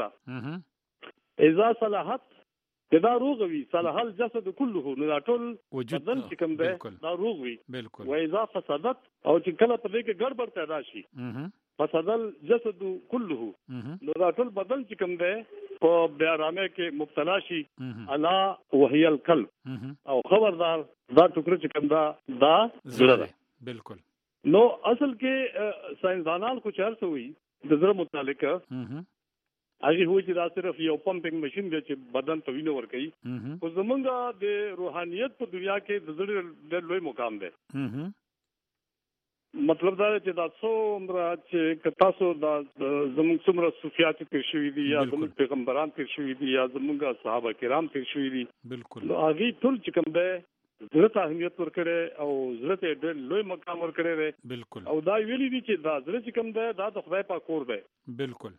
ده اذا صلحت دا روغ وي صلاح الجسد كله نو ټول بدن چې کوم دی دا روغ وي بالکل و اذا فسدت او چې کله په دې کې ګډوډ پیدا شي فسد الجسد كله نو دا ټول بدن چې کوم دی په بیارامه کې مبتلا شي الا وهي القلب او خبردار دا ټوکر چې کوم دا زړه بالکل نو اصل کې ساينسدانان خو چارڅ وي د زړه متعلق هغه هو چې دا صرف یو پمپینګ ماشين دی چې بدن ته وینه ورکوي او زمونږ د روحانيت په دنیا کې د زړه د لوی مقام دی مطلب دا چې دا څومره چې تاسو دا زمونږ څومره صوفیات تیر شوي دي یا زمونږ پیغمبران تیر شوي دي یا زمونږ صحابه کرام تیر شوي دي بالکل هغه ټول چې کوم دی زړه ته اهمیت ورکړي او زړه ته ډېر لوی مقام ورکړي دی بالکل او دا ویلي دي چې دا زړه چې کوم دی دا د خدای پاک کور دی بالکل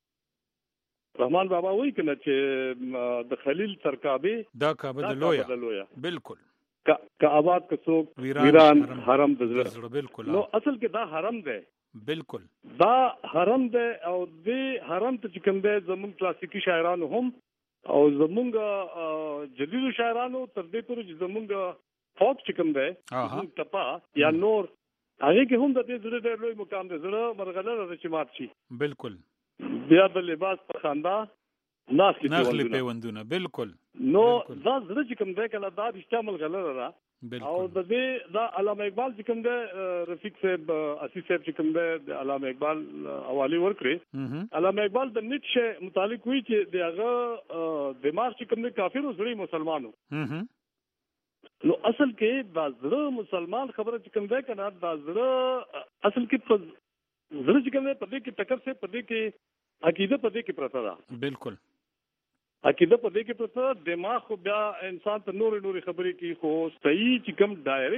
رحمان بابا وایي کنه چې د خلیل تر کعبه دا کعبه د لویا بالکل کا آباد کا څوک ویران حرم د زړه بالکل نو اصل کې دا حرم دی بالکل دا حرم دی او د حرم ته چې کوم دی زموږ کلاسیکی شاعرانو هم او زموږ جدید شاعرانو تر دې پورې چې زموږ فوک چې کوم دی ټپا یا نور هغه کې هم د دې زړه لوی مقام دی زړه مرغله د چمات شي بالکل بیا د لباس په خندا ناخلی پیوندونه بالکل نو دا زړه چې کوم دی کنه دا رښتیا ملغلره ده او د دې دا علامه اقبال چې کوم دی رفیق صاحب اسی صاحب چې کوم دی د علامه اقبال حواله ورکړي علامه اقبال د نیچه متعلق وی چې دغه دماغ چې کوم دی کافر او زړه مسلمانو نو اصل کې دا زړه مسلمان خبره چې کوم دی کنه دا زړه اصل کې زړه چې کوم دی په دې کې ټکر سے په دې کې عقیده په دې کې پرته ده بالکل عقیده په دې کې پرته دماغ خو بیا انسان ته نور خبرې کوي خو صحیح چې کوم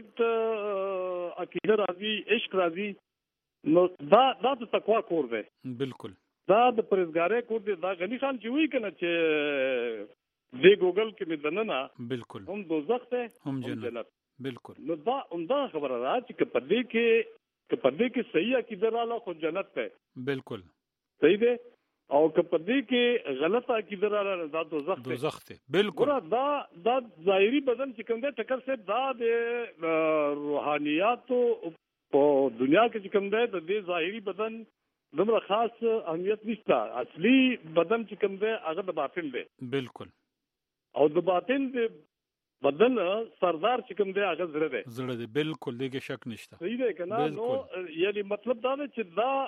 ډایرکټ عقیده راځي عشق راځي نو دا د تقوا کور دی بالکل دا د پرهیزګارۍ کور دی دا غنی خان چې وی کنه چې د ګوګل کې مې دننه بالکل هم دوزخ ته هم جنت بالکل نو دا عمده خبره ده چې په دې کې صحیح عقیده رااله خو جنت ته بالکل صحیح دی او که په دې کې غلطه عقیده رااله دا دوزخ ته بالکل دا ظاهري بدن چې کوم دی ټکر سے دا د روحانياتو په دنیا کې چې کوم دی د دې ظاهري بدن دومره خاص اهمیت نشته اصلي بدن چې کوم دی هغه د باطن دی بالکل او د باطن د بدن سردار چې کوم دی هغه زړه دی بالکل دغه شک نشته صحیح دی کنه نو یعنی مطلب دا نه چې دا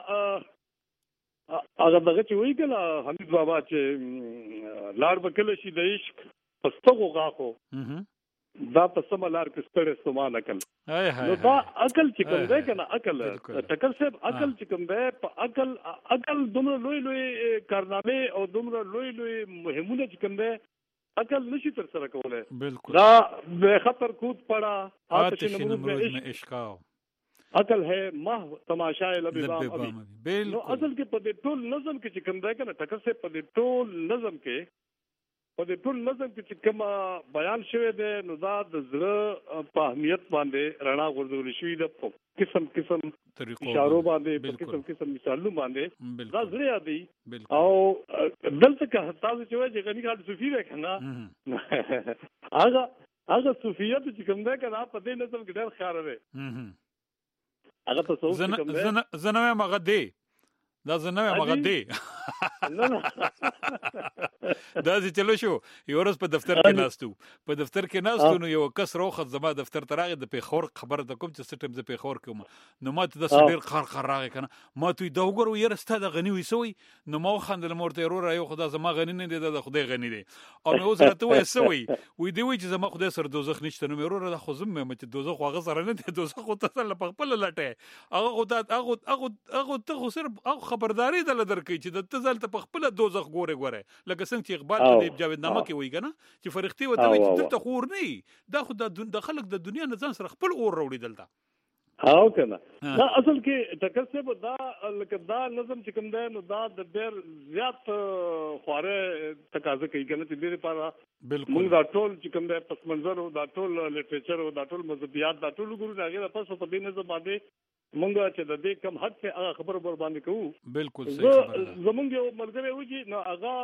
هغه دغه چې وایي کنه حمید بابا چې لار وکړل شي د عشق پستغو غاخو دا په سم لار کې ستړي سمان عقل نو دا عقل چې کوم دی کنه عقل ټکر صاحب عقل چې کوم دی په عقل دومره لوی کارنامه او دومره لوی مهمونه چې کوم دی عقل نشي تر سره کولای بالکل دا به خطر کود پڑا آتش نمرود میں عشق عقل ہے محو تماشائے لب بام ابھی. نو اصل کې په دې ټول نظم کې چې کوم دی کنه ټکر سے په دې ټول نظم کې چې کوم بیان شوی دی نو دا د زړه په اهمیت باندې رڼا غورځول شوی دی په قسم اشارو باندې په قسم مثالونو باندې دا زړه یادي او دلته که تاسو چې وایي چې غنی خان صوفي دی کنه هغه صوفیت چې کوم دی کنه په دې نظم کې ډېر خیال دی هغه تصوف زنه مغه دی دا زنه مغه دی دا چې چلو شو یو ورځ په دفتر کې ناستو نو یو کس روخت زما دفتر ته راغی د پیښور خبر د کوم چې سټم د پیښور کوم نو ما ته د ډېر خار راغی کنه ما ته دا وګورو یره ستاده غنی وسوي نو ما خندل مورته ورور یو خدا زما غنی نه دی د خدای غنی دی او نو زه ته وسوي وې دی چې زما خدای سره دوزخ نشته نو ورور د خو زم مې چې دوزخ واغه سره نه دی دوزخ خو ته سره په خپل لټه هغه ته خو صرف خبرداري دل درکې چې د تزل ته په خپل دوزخ ګوره لکه څنګه چې اقبال د جاوید نامه کې وایي کنه چې فرښتې وته وي چې دلته خور نه دا خو د خلک د دنیا نه ځان سره خپل اور وروړي دلته او کنه دا اصل کې ټکر سے دا لکه دا نظم چې کوم دی نو دا د ډېر زیات خواره تقاضا کوي کنه چې ډېر لپاره موږ دا ټول چې کوم دی پس منظر او دا ټول لټریچر او دا ټول مذهبيات دا ټول ګورو دا پس په دې نظم باندې مونږ چې د دې کم حد څخه هغه خبر ور باندې کوو بالکل صحیح خبره زمونږ یو ملګری و چې نو هغه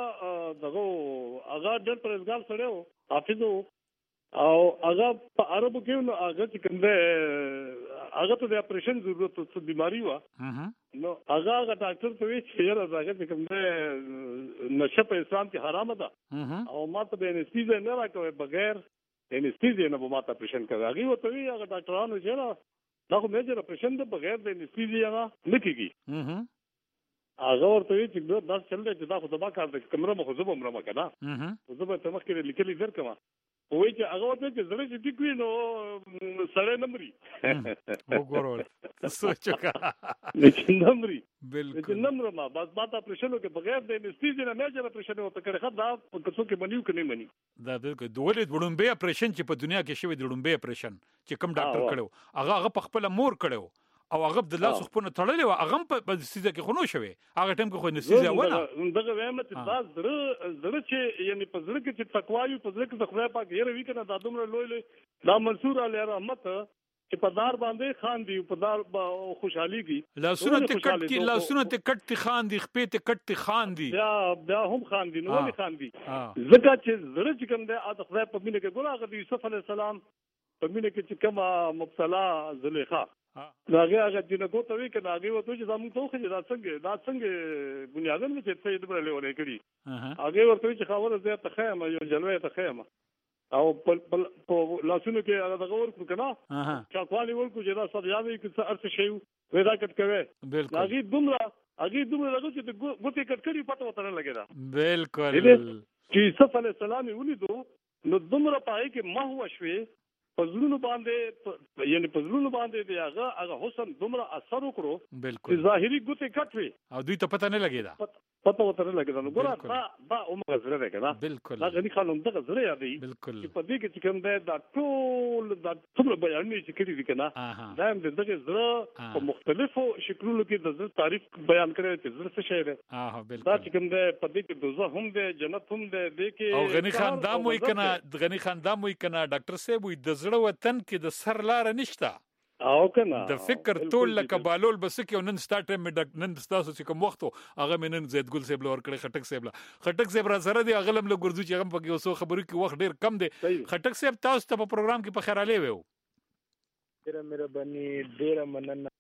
ډېر پرهیزګار سره و حافظ او هغه په عربو کې نو هغه چې کوم دی هغه ته د اپریشن ضرورت څه بیماری و نو هغه ډاکټر ته وی چې یاره هغه چې کوم دی نشه په اسلام کې حرام ده او ما ته به انستیزیا نه راکوي بغیر انستیزیا نه به ما ته اپریشن کوي هغه وته وی هغه ډاکټرانو چې دا خو میجر اپریشن د بغیر د انستیزیا نه کیږي هغه ورته وی چې دا چل دی چې دا خو دبا کار د کمره مخ زبم رمه کنه زه به تمخ کې لیکلي درکما وای چې هغه ورته چې زړه چې ټیکوي نو سره نمبري وګورئ سوچکا نمبري بالکل نمبر ما بس بات اپریشن کې بغیر د انستیزیا نه میجر اپریشن وته کړه خدا کڅو کې منیو کې نه منی دا د دوله وړومبه اپریشن چې په دنیا کې شوی د وړومبه اپریشن چې کوم ډاکټر کړو هغه په خپل مور کړو او هغه د لاس خپل تړلې و هغه په انستیزیا کې خونو شوی هغه ټیم کې خو انستیزیا ونه دغه وایم چې تاسو زړه چې یعنی په زړه کې چې تقوا یو په زړه کې د خدای پاک یې وی کنه دا دومره لوی دا منصور علی رحمت چې په دار باندې خان دی په دار خوشحالي کی لاسونه ته کټ خان دی خپې ته کټ خان دی بیا هم خان دی نو ولې خان دی زکه چې زړه چې کوم دی د خدای په مینه کې ګورغه د یوسف علی السلام په مینه کې چې کومه مبتلا زلیخا هغه جنګو ته وی کنه هغه وته چې زموږ ته خو دا څنګه بنیادن چې څه دې بل ولې کړی هغه ورته چې خبره زه ته خیمه یو جلوه ته خیمه او په لاسونو کې هغه دغه ورکو کنه چا کوالي ورکو چې دا سره یادې کې څه ارڅ شي ودا کټ کوي هغه دومره دغه چې ګوتې کټ کړي پته وته نه لګیدا بالکل چې یوسف علی السلام ولیدو نو دومره پای کې ما هو شوي پزلونو باندې یعنی پزلونو باندې دی هغه حسن دومره اثر وکړو بالکل چې ظاهري ګوتې کټ وي او دوی ته پته نه لګیدا پته وته نه لګیدا نو ګوره دا عمر زره ده کنه بالکل دا غني خانم دغه زره یادې بالکل چې په دې کې چې کوم دا ټول دا څومره بیانونه چې کړی دي کنه دا هم دغه زره په مختلفو شکلونو کې د زړه تعریف بیان کړی چې زړه څه شی ده بالکل دا چې کوم ده په دې کې دوزه هم ده جنت هم ده دې کې او غني خان دا موي کنه ډاکټر صاحب وي د زړه وطن کې د سر لار نشته او کنه د فکر ټول لکه بالول بس کې نن سٹارټ نن تاسو چې کوم وخت هغه منن زید ګل صاحب لور کړي خټک صاحب را سره دی اغلم له ګرځو چې هغه په اوسو خبرو کې وخت ډیر کم دی خټک صاحب تاسو ته په پروګرام کې په خیراله ویو ډیر مهرباني ډیر مننه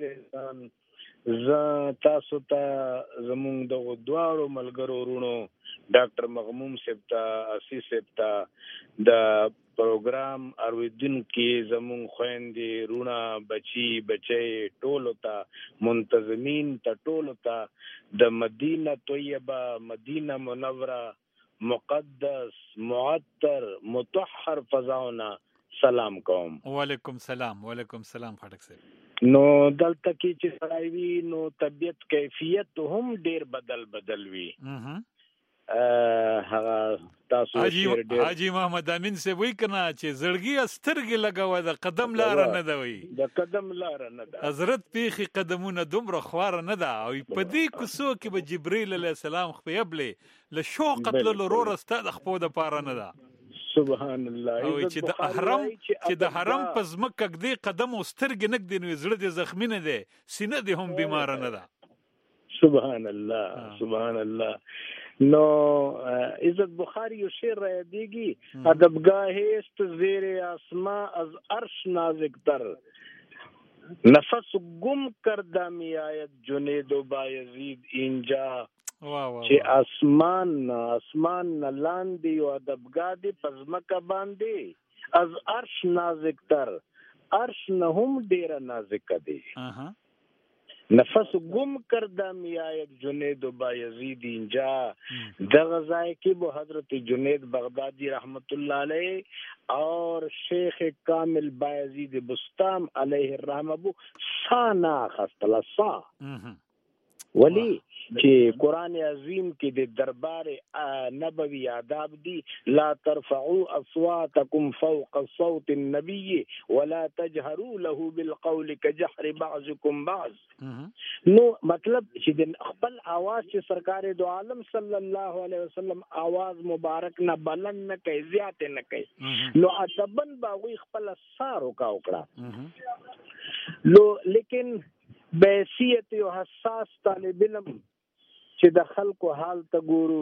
ز تاسو ته زموږ د دوارو ملګرو ورونو ډاکټر مغموم صاحب ته اسی صاحب ته د پروګرام ارویدن کې زموږ خويندې رونه بچي ټولو ته منتظمین ته ټولو ته د مدینه طیبه مدینه منوره مقدس معطر مطهر فضاونه سلام کوم. وعلیکم سلام خټک صاحب. نو دلته کې چې سړی وي نو طبیعت کیفیت هم ډیر بدل وي. هغه تاسو حاجی محمد امین سے وی کنا چې زړګي استرګي لګاوه د قدم لار نه دی وی د قدم لار نه ده حضرت پیخي قدمونه دومره خوار نه ده او په دې کوڅو کې به جبرئیل علیه السلام خپيبلې له شوق قتل لرور استاد خپو د پاره نه ده سبحان الله او چې د حرم په زمکه کې قدم او سترګې نک دي نو زړه دې زخمی نه دي سینه دې هم بیمار نه ده سبحان الله سبحان الله نو عزت بخاری یو شعر را دیگی ادبگاه است زیر آسمان از عرش نازک تر نفس گم کرده می آید جنید و بایزید اینجا چه آسمان لاندی و ادبگاه دی پزمکه باندی از عرش نازک تر عرش نه هم ډیره نازک دی نفس گم کرده می آید جنید و بایزید اینجا دغه ځای کې به حضرت جنید بغدادی رحمت الله علیه اور شیخ کامل بایزید بستام علیه الرحمه بو سانا خستلا سا ولی چې قرآن عظیم کې د دربار نبوي آداب دي لا ترفعوا اصواتكم فوق صوت النبي ولا تجهروا له بالقول كجهر بعضكم بعض نو مطلب چې د خپل आवाज چې سرکار دو عالم صلی الله علیه وسلم आवाज مبارک نه بلند نه کوي زیات نه کوي نو ادبن باغوي خپل سارو کا وکړه لو لیکن بحیثیت یو حساس طالب علم چې د خلکو حال ته ګورو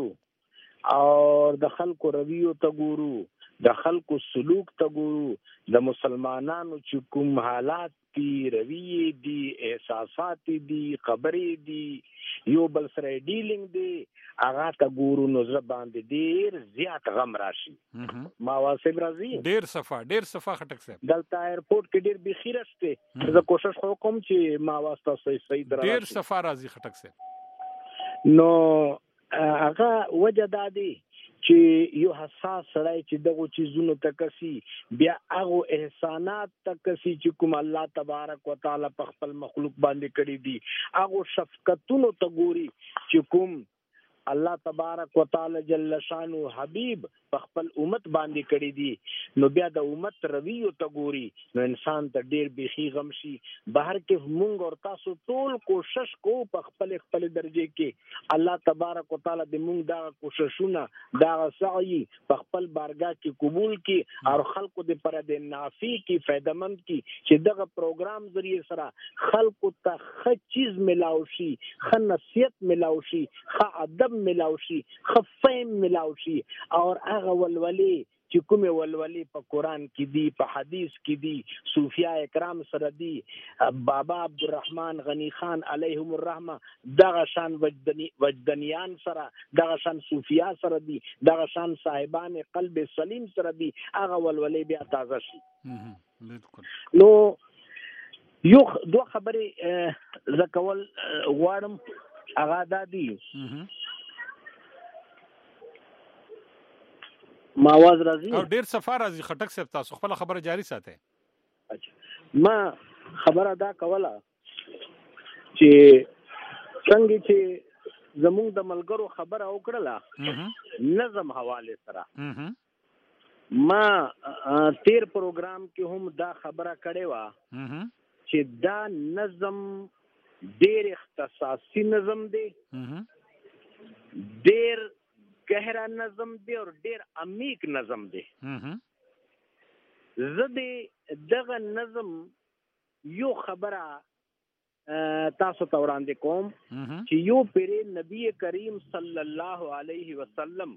او د خلکو رویو ته ګورو د خلکو سلوک ته ګورو د مسلمانانو چې کوم حالات دي رویې دي احساسات دي خبرې دي یو بل سره ډیلینګ دي هغه ته ګورو نو زړه باندې ډیر زیات غم راشي ما واسب راځي ډیر صفه خټک صاحب دلته ایرپورټ کې ډیر بخیره شته زه کوشش کوم چې ما واسطه صحیح درا ډیر صفه راځي خټک صاحب نو هغه وجه دادی چې یو حساس سړی چې دغه چیزونو تکسي بیا هغه احسانات تکسي چې کوم الله تبارک وتعالى په خپل مخلوق باندې کړی دي هغه شفقتونو ته ګوري چې کوم الله تبارک وتعالى جل شانو حبیب په خپل امت باندې کړی دي نو بیا د امت رویو ته ګوري نو انسان ته ډیر بيخي غم شي بهر کې مونږ او تاسو ټول کوشش کو په خپل درجه کې الله تبارک وتعالى د مونږ دا کوششونه دا سعی په خپل بارګاه کې قبول کړي او خلکو د پر د نافع کې فائدمند کړي چې دغه پروګرام ذریعہ سره خلکو ته ښه چیز ملاو شي ښه نصیحت ملاو شي ښه ادب ملاو شي خفیم ملاو شي اور هغه ولولي چې کومه ولولي په قران کې دي په حدیث کې دي صوفیا کرام سره دي بابا عبدالرحمن غنی خان علیهم الرحمه دغه شان وجدانیان سره دغه شان صوفیا سره دي دغه شان صاحبان قلب سلیم سره دي هغه ولولي بیا تازه شي نو یو دوه خبرې زکول غواړم هغه دادی ما आवाज راځي او ډیر سفر راځي خټک صاحب تاسو خپل خبره جاری ساتئ اچھا ما خبره دا کوله چې څنګه چې زموږ د ملګرو خبره وکړه نظم حواله سره ما تیر پروګرام کې هم دا خبره کړې و چې دا نظم ډیر اختصاصي نظم دی ډیر گہرا نظم دی اور ډیر عمیق نظم دی زده دغه نظم یو خبره تاسو ته وړاندې کوم چې یو پیر نبی کریم صلی الله علیه وسلم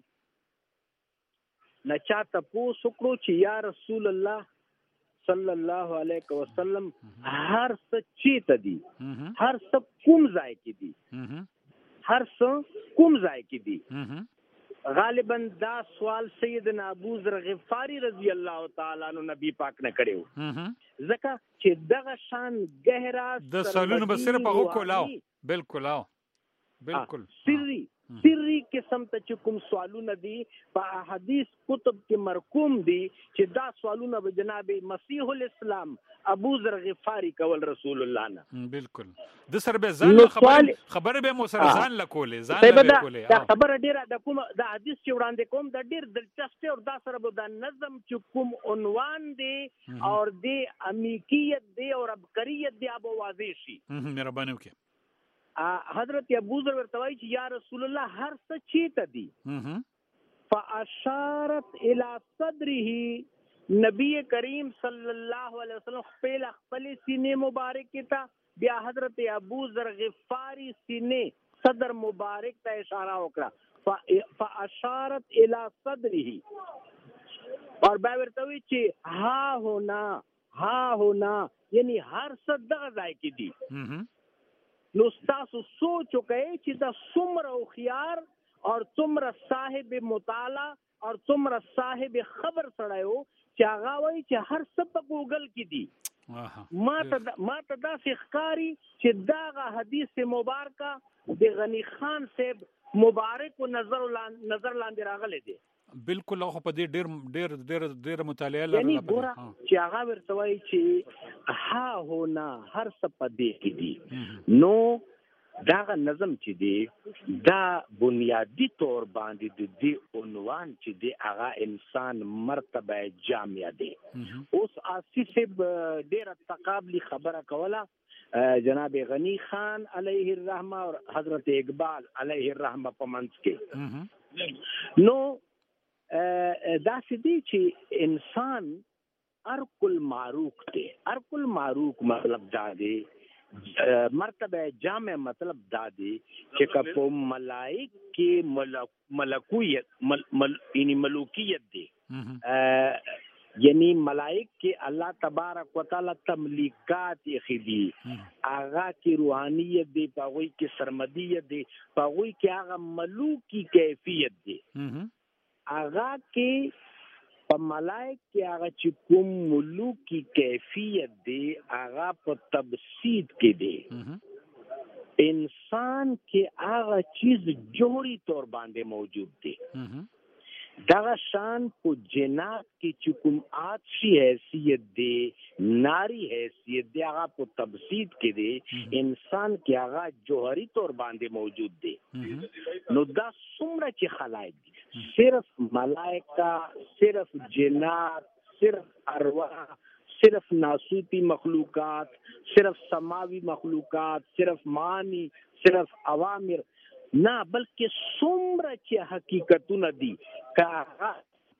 نچا تاسو کړو چې یا رسول الله صلی الله علیه وسلم هر څه چیته دي هر څه کوم ځای کې دي هر څه کوم ځای کې دي غالبا دا سوال سیدنا ابو ذر غفاری رضی الله تعالی عنہ نبی پاک نه کړو ځکه چې دغه شان گہرا د سالونو بسره په کولاو بالکل سری سری قسم ته کوم سوالونه دي په احادیث کتب کې مرقوم دي چې دا سوالونه به جناب مسیح الاسلام ابو ذر غفاری کول رسول الله نه بالکل د سر به ځان خبره به مو سره ځان لکولې ځان لکولې دا خبره ډیره د کوم د حدیث چې وړاندې کوم د ډیر دلچسپ او دا سره به د نظم چې کوم عنوان دی او د امیکیت دی او عبقریت دی ابو واضح شي مهرباني وکړه حضرت ابو ذر ورته وایي چې یا رسول الله هر څه چیته دي فاشارت الى صدره نبی کریم صلی الله علیه وسلم خپل سینې مبارک تا بیا حضرت ابو ذر غفاری سینې صدر مبارک ته اشاره وکړه فاشارت الى صدره اور بیا ورته وایي چې ها ہونا یعنی هر څه دغه ځای کې دي نو تاسو سوچ وکئ چې دا څومره خيار او څومره صاحب مطالعه او څومره صاحب خبر سړیو چې هغه وایي چې هر څه په گوگل کې دي ما ته دا ښکاری چې دا حدیث مبارکه د غنی خان صاحب مبارک نظر لاندې راغلی دی بالکل خو په دې ډېر مطالعه لري یعنی ګوره چې هغه ورته وایي چې ها ہونا هر څه په دې کې دي نو دا نظم چې دی دا بنیادی طور باندې د دې عنوان چې دی هغه انسان مرتبه جامع دی اوس آصف ډېر تقابلی خبره کوله جناب غنی خان علیه الرحمه اور حضرت اقبال علیه الرحمه په منځ کې نو دا سدي چې انسان ارکل معروف دی ارکل معروف مطلب دا دی مرتبه جامع مطلب دا دی چې په ملائک کې ملکویت یعنی ملوکیت دی یعنی ملائک کې الله تبارک وتعالى تملیکات خدي آغا کې روحانیت دی پاوی کې سرمدیت دی پاوی کې هغه ملوکی کیفیت دی آغا کې په ملائک کې هغه چې کوم ملوکی کیفیت دی آغا په تبسیط کې دی انسان کې هغه چیز جوهری طور باندې موجود دی دغه شان په جنات کې چې کوم عاطفي حیثیت دی ناری حیثیت دی هغه په تبسیط کې دی انسان کې هغه جوهری طور باندې موجود دی نو دا څومره چې خلایق دي صرف ملائکه صرف جنات صرف ارواح صرف ناسوتی مخلوقات صرف سماوی مخلوقات صرف معنی صرف اوامر نه بلکې څومره چې حقیقتونه دي که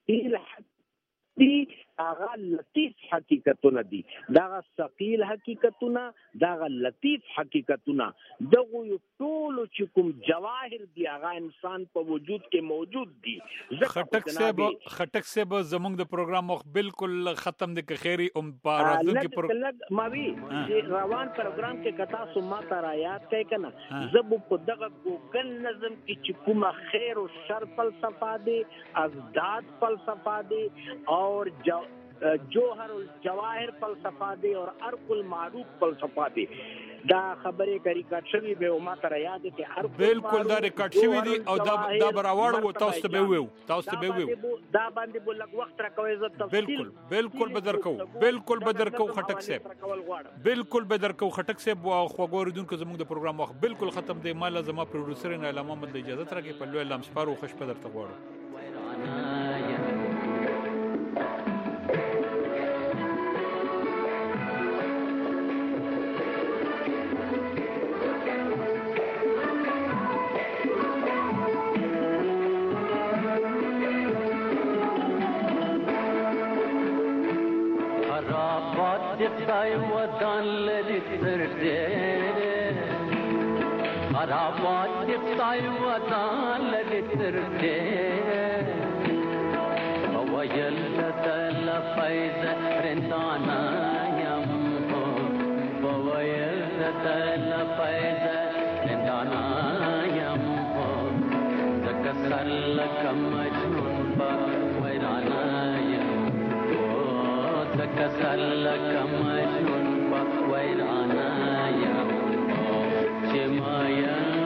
هغه لطیف حقیقتونه دي دا ثقيل حقیقتونه دا لطیف حقیقتونه دغه یو ټول چې کوم جواهر دي هغه انسان په وجود کې موجود دي خټک صاحب زموږ د پروګرام وخت بالکل ختم دي که خیری پارازو کې ماوی روان پروګرام کې کتا سما تر آیات کوي کنه زب په دغه ګوګل نظم کې چې کومه خیر او شر فلسفه دي ازداد فلسفه دي اور جوهر الجواهر فلسفه دی اور ارق المعروف فلسفه دی دا خبره کری کټ شوی به ما تر یاد کې هر بالکل دا ریکارډ شوی دی او دا براوړ تاسو ته به ویو دا باندې بل وخت راکوي زه تفصیل بالکل بدرکو خټک صاحب بالکل بدرکو خټک صاحب خو ګوردونکو زموږ د پروګرام وخت بالکل ختم دی مال زما پروډوسر نه علامه محمد اجازه ترګه په لوی لام سپارو خوش پدر ته غواړم خدای ودان لري تر دې خرابات دې خدای ودان لري تر دې او ویل تل فیض رندانا یم او ویل تل فیض رندانا یم ذکر لکم مجنون با ویرانا کسل کمجنون بویرانا یا چمایا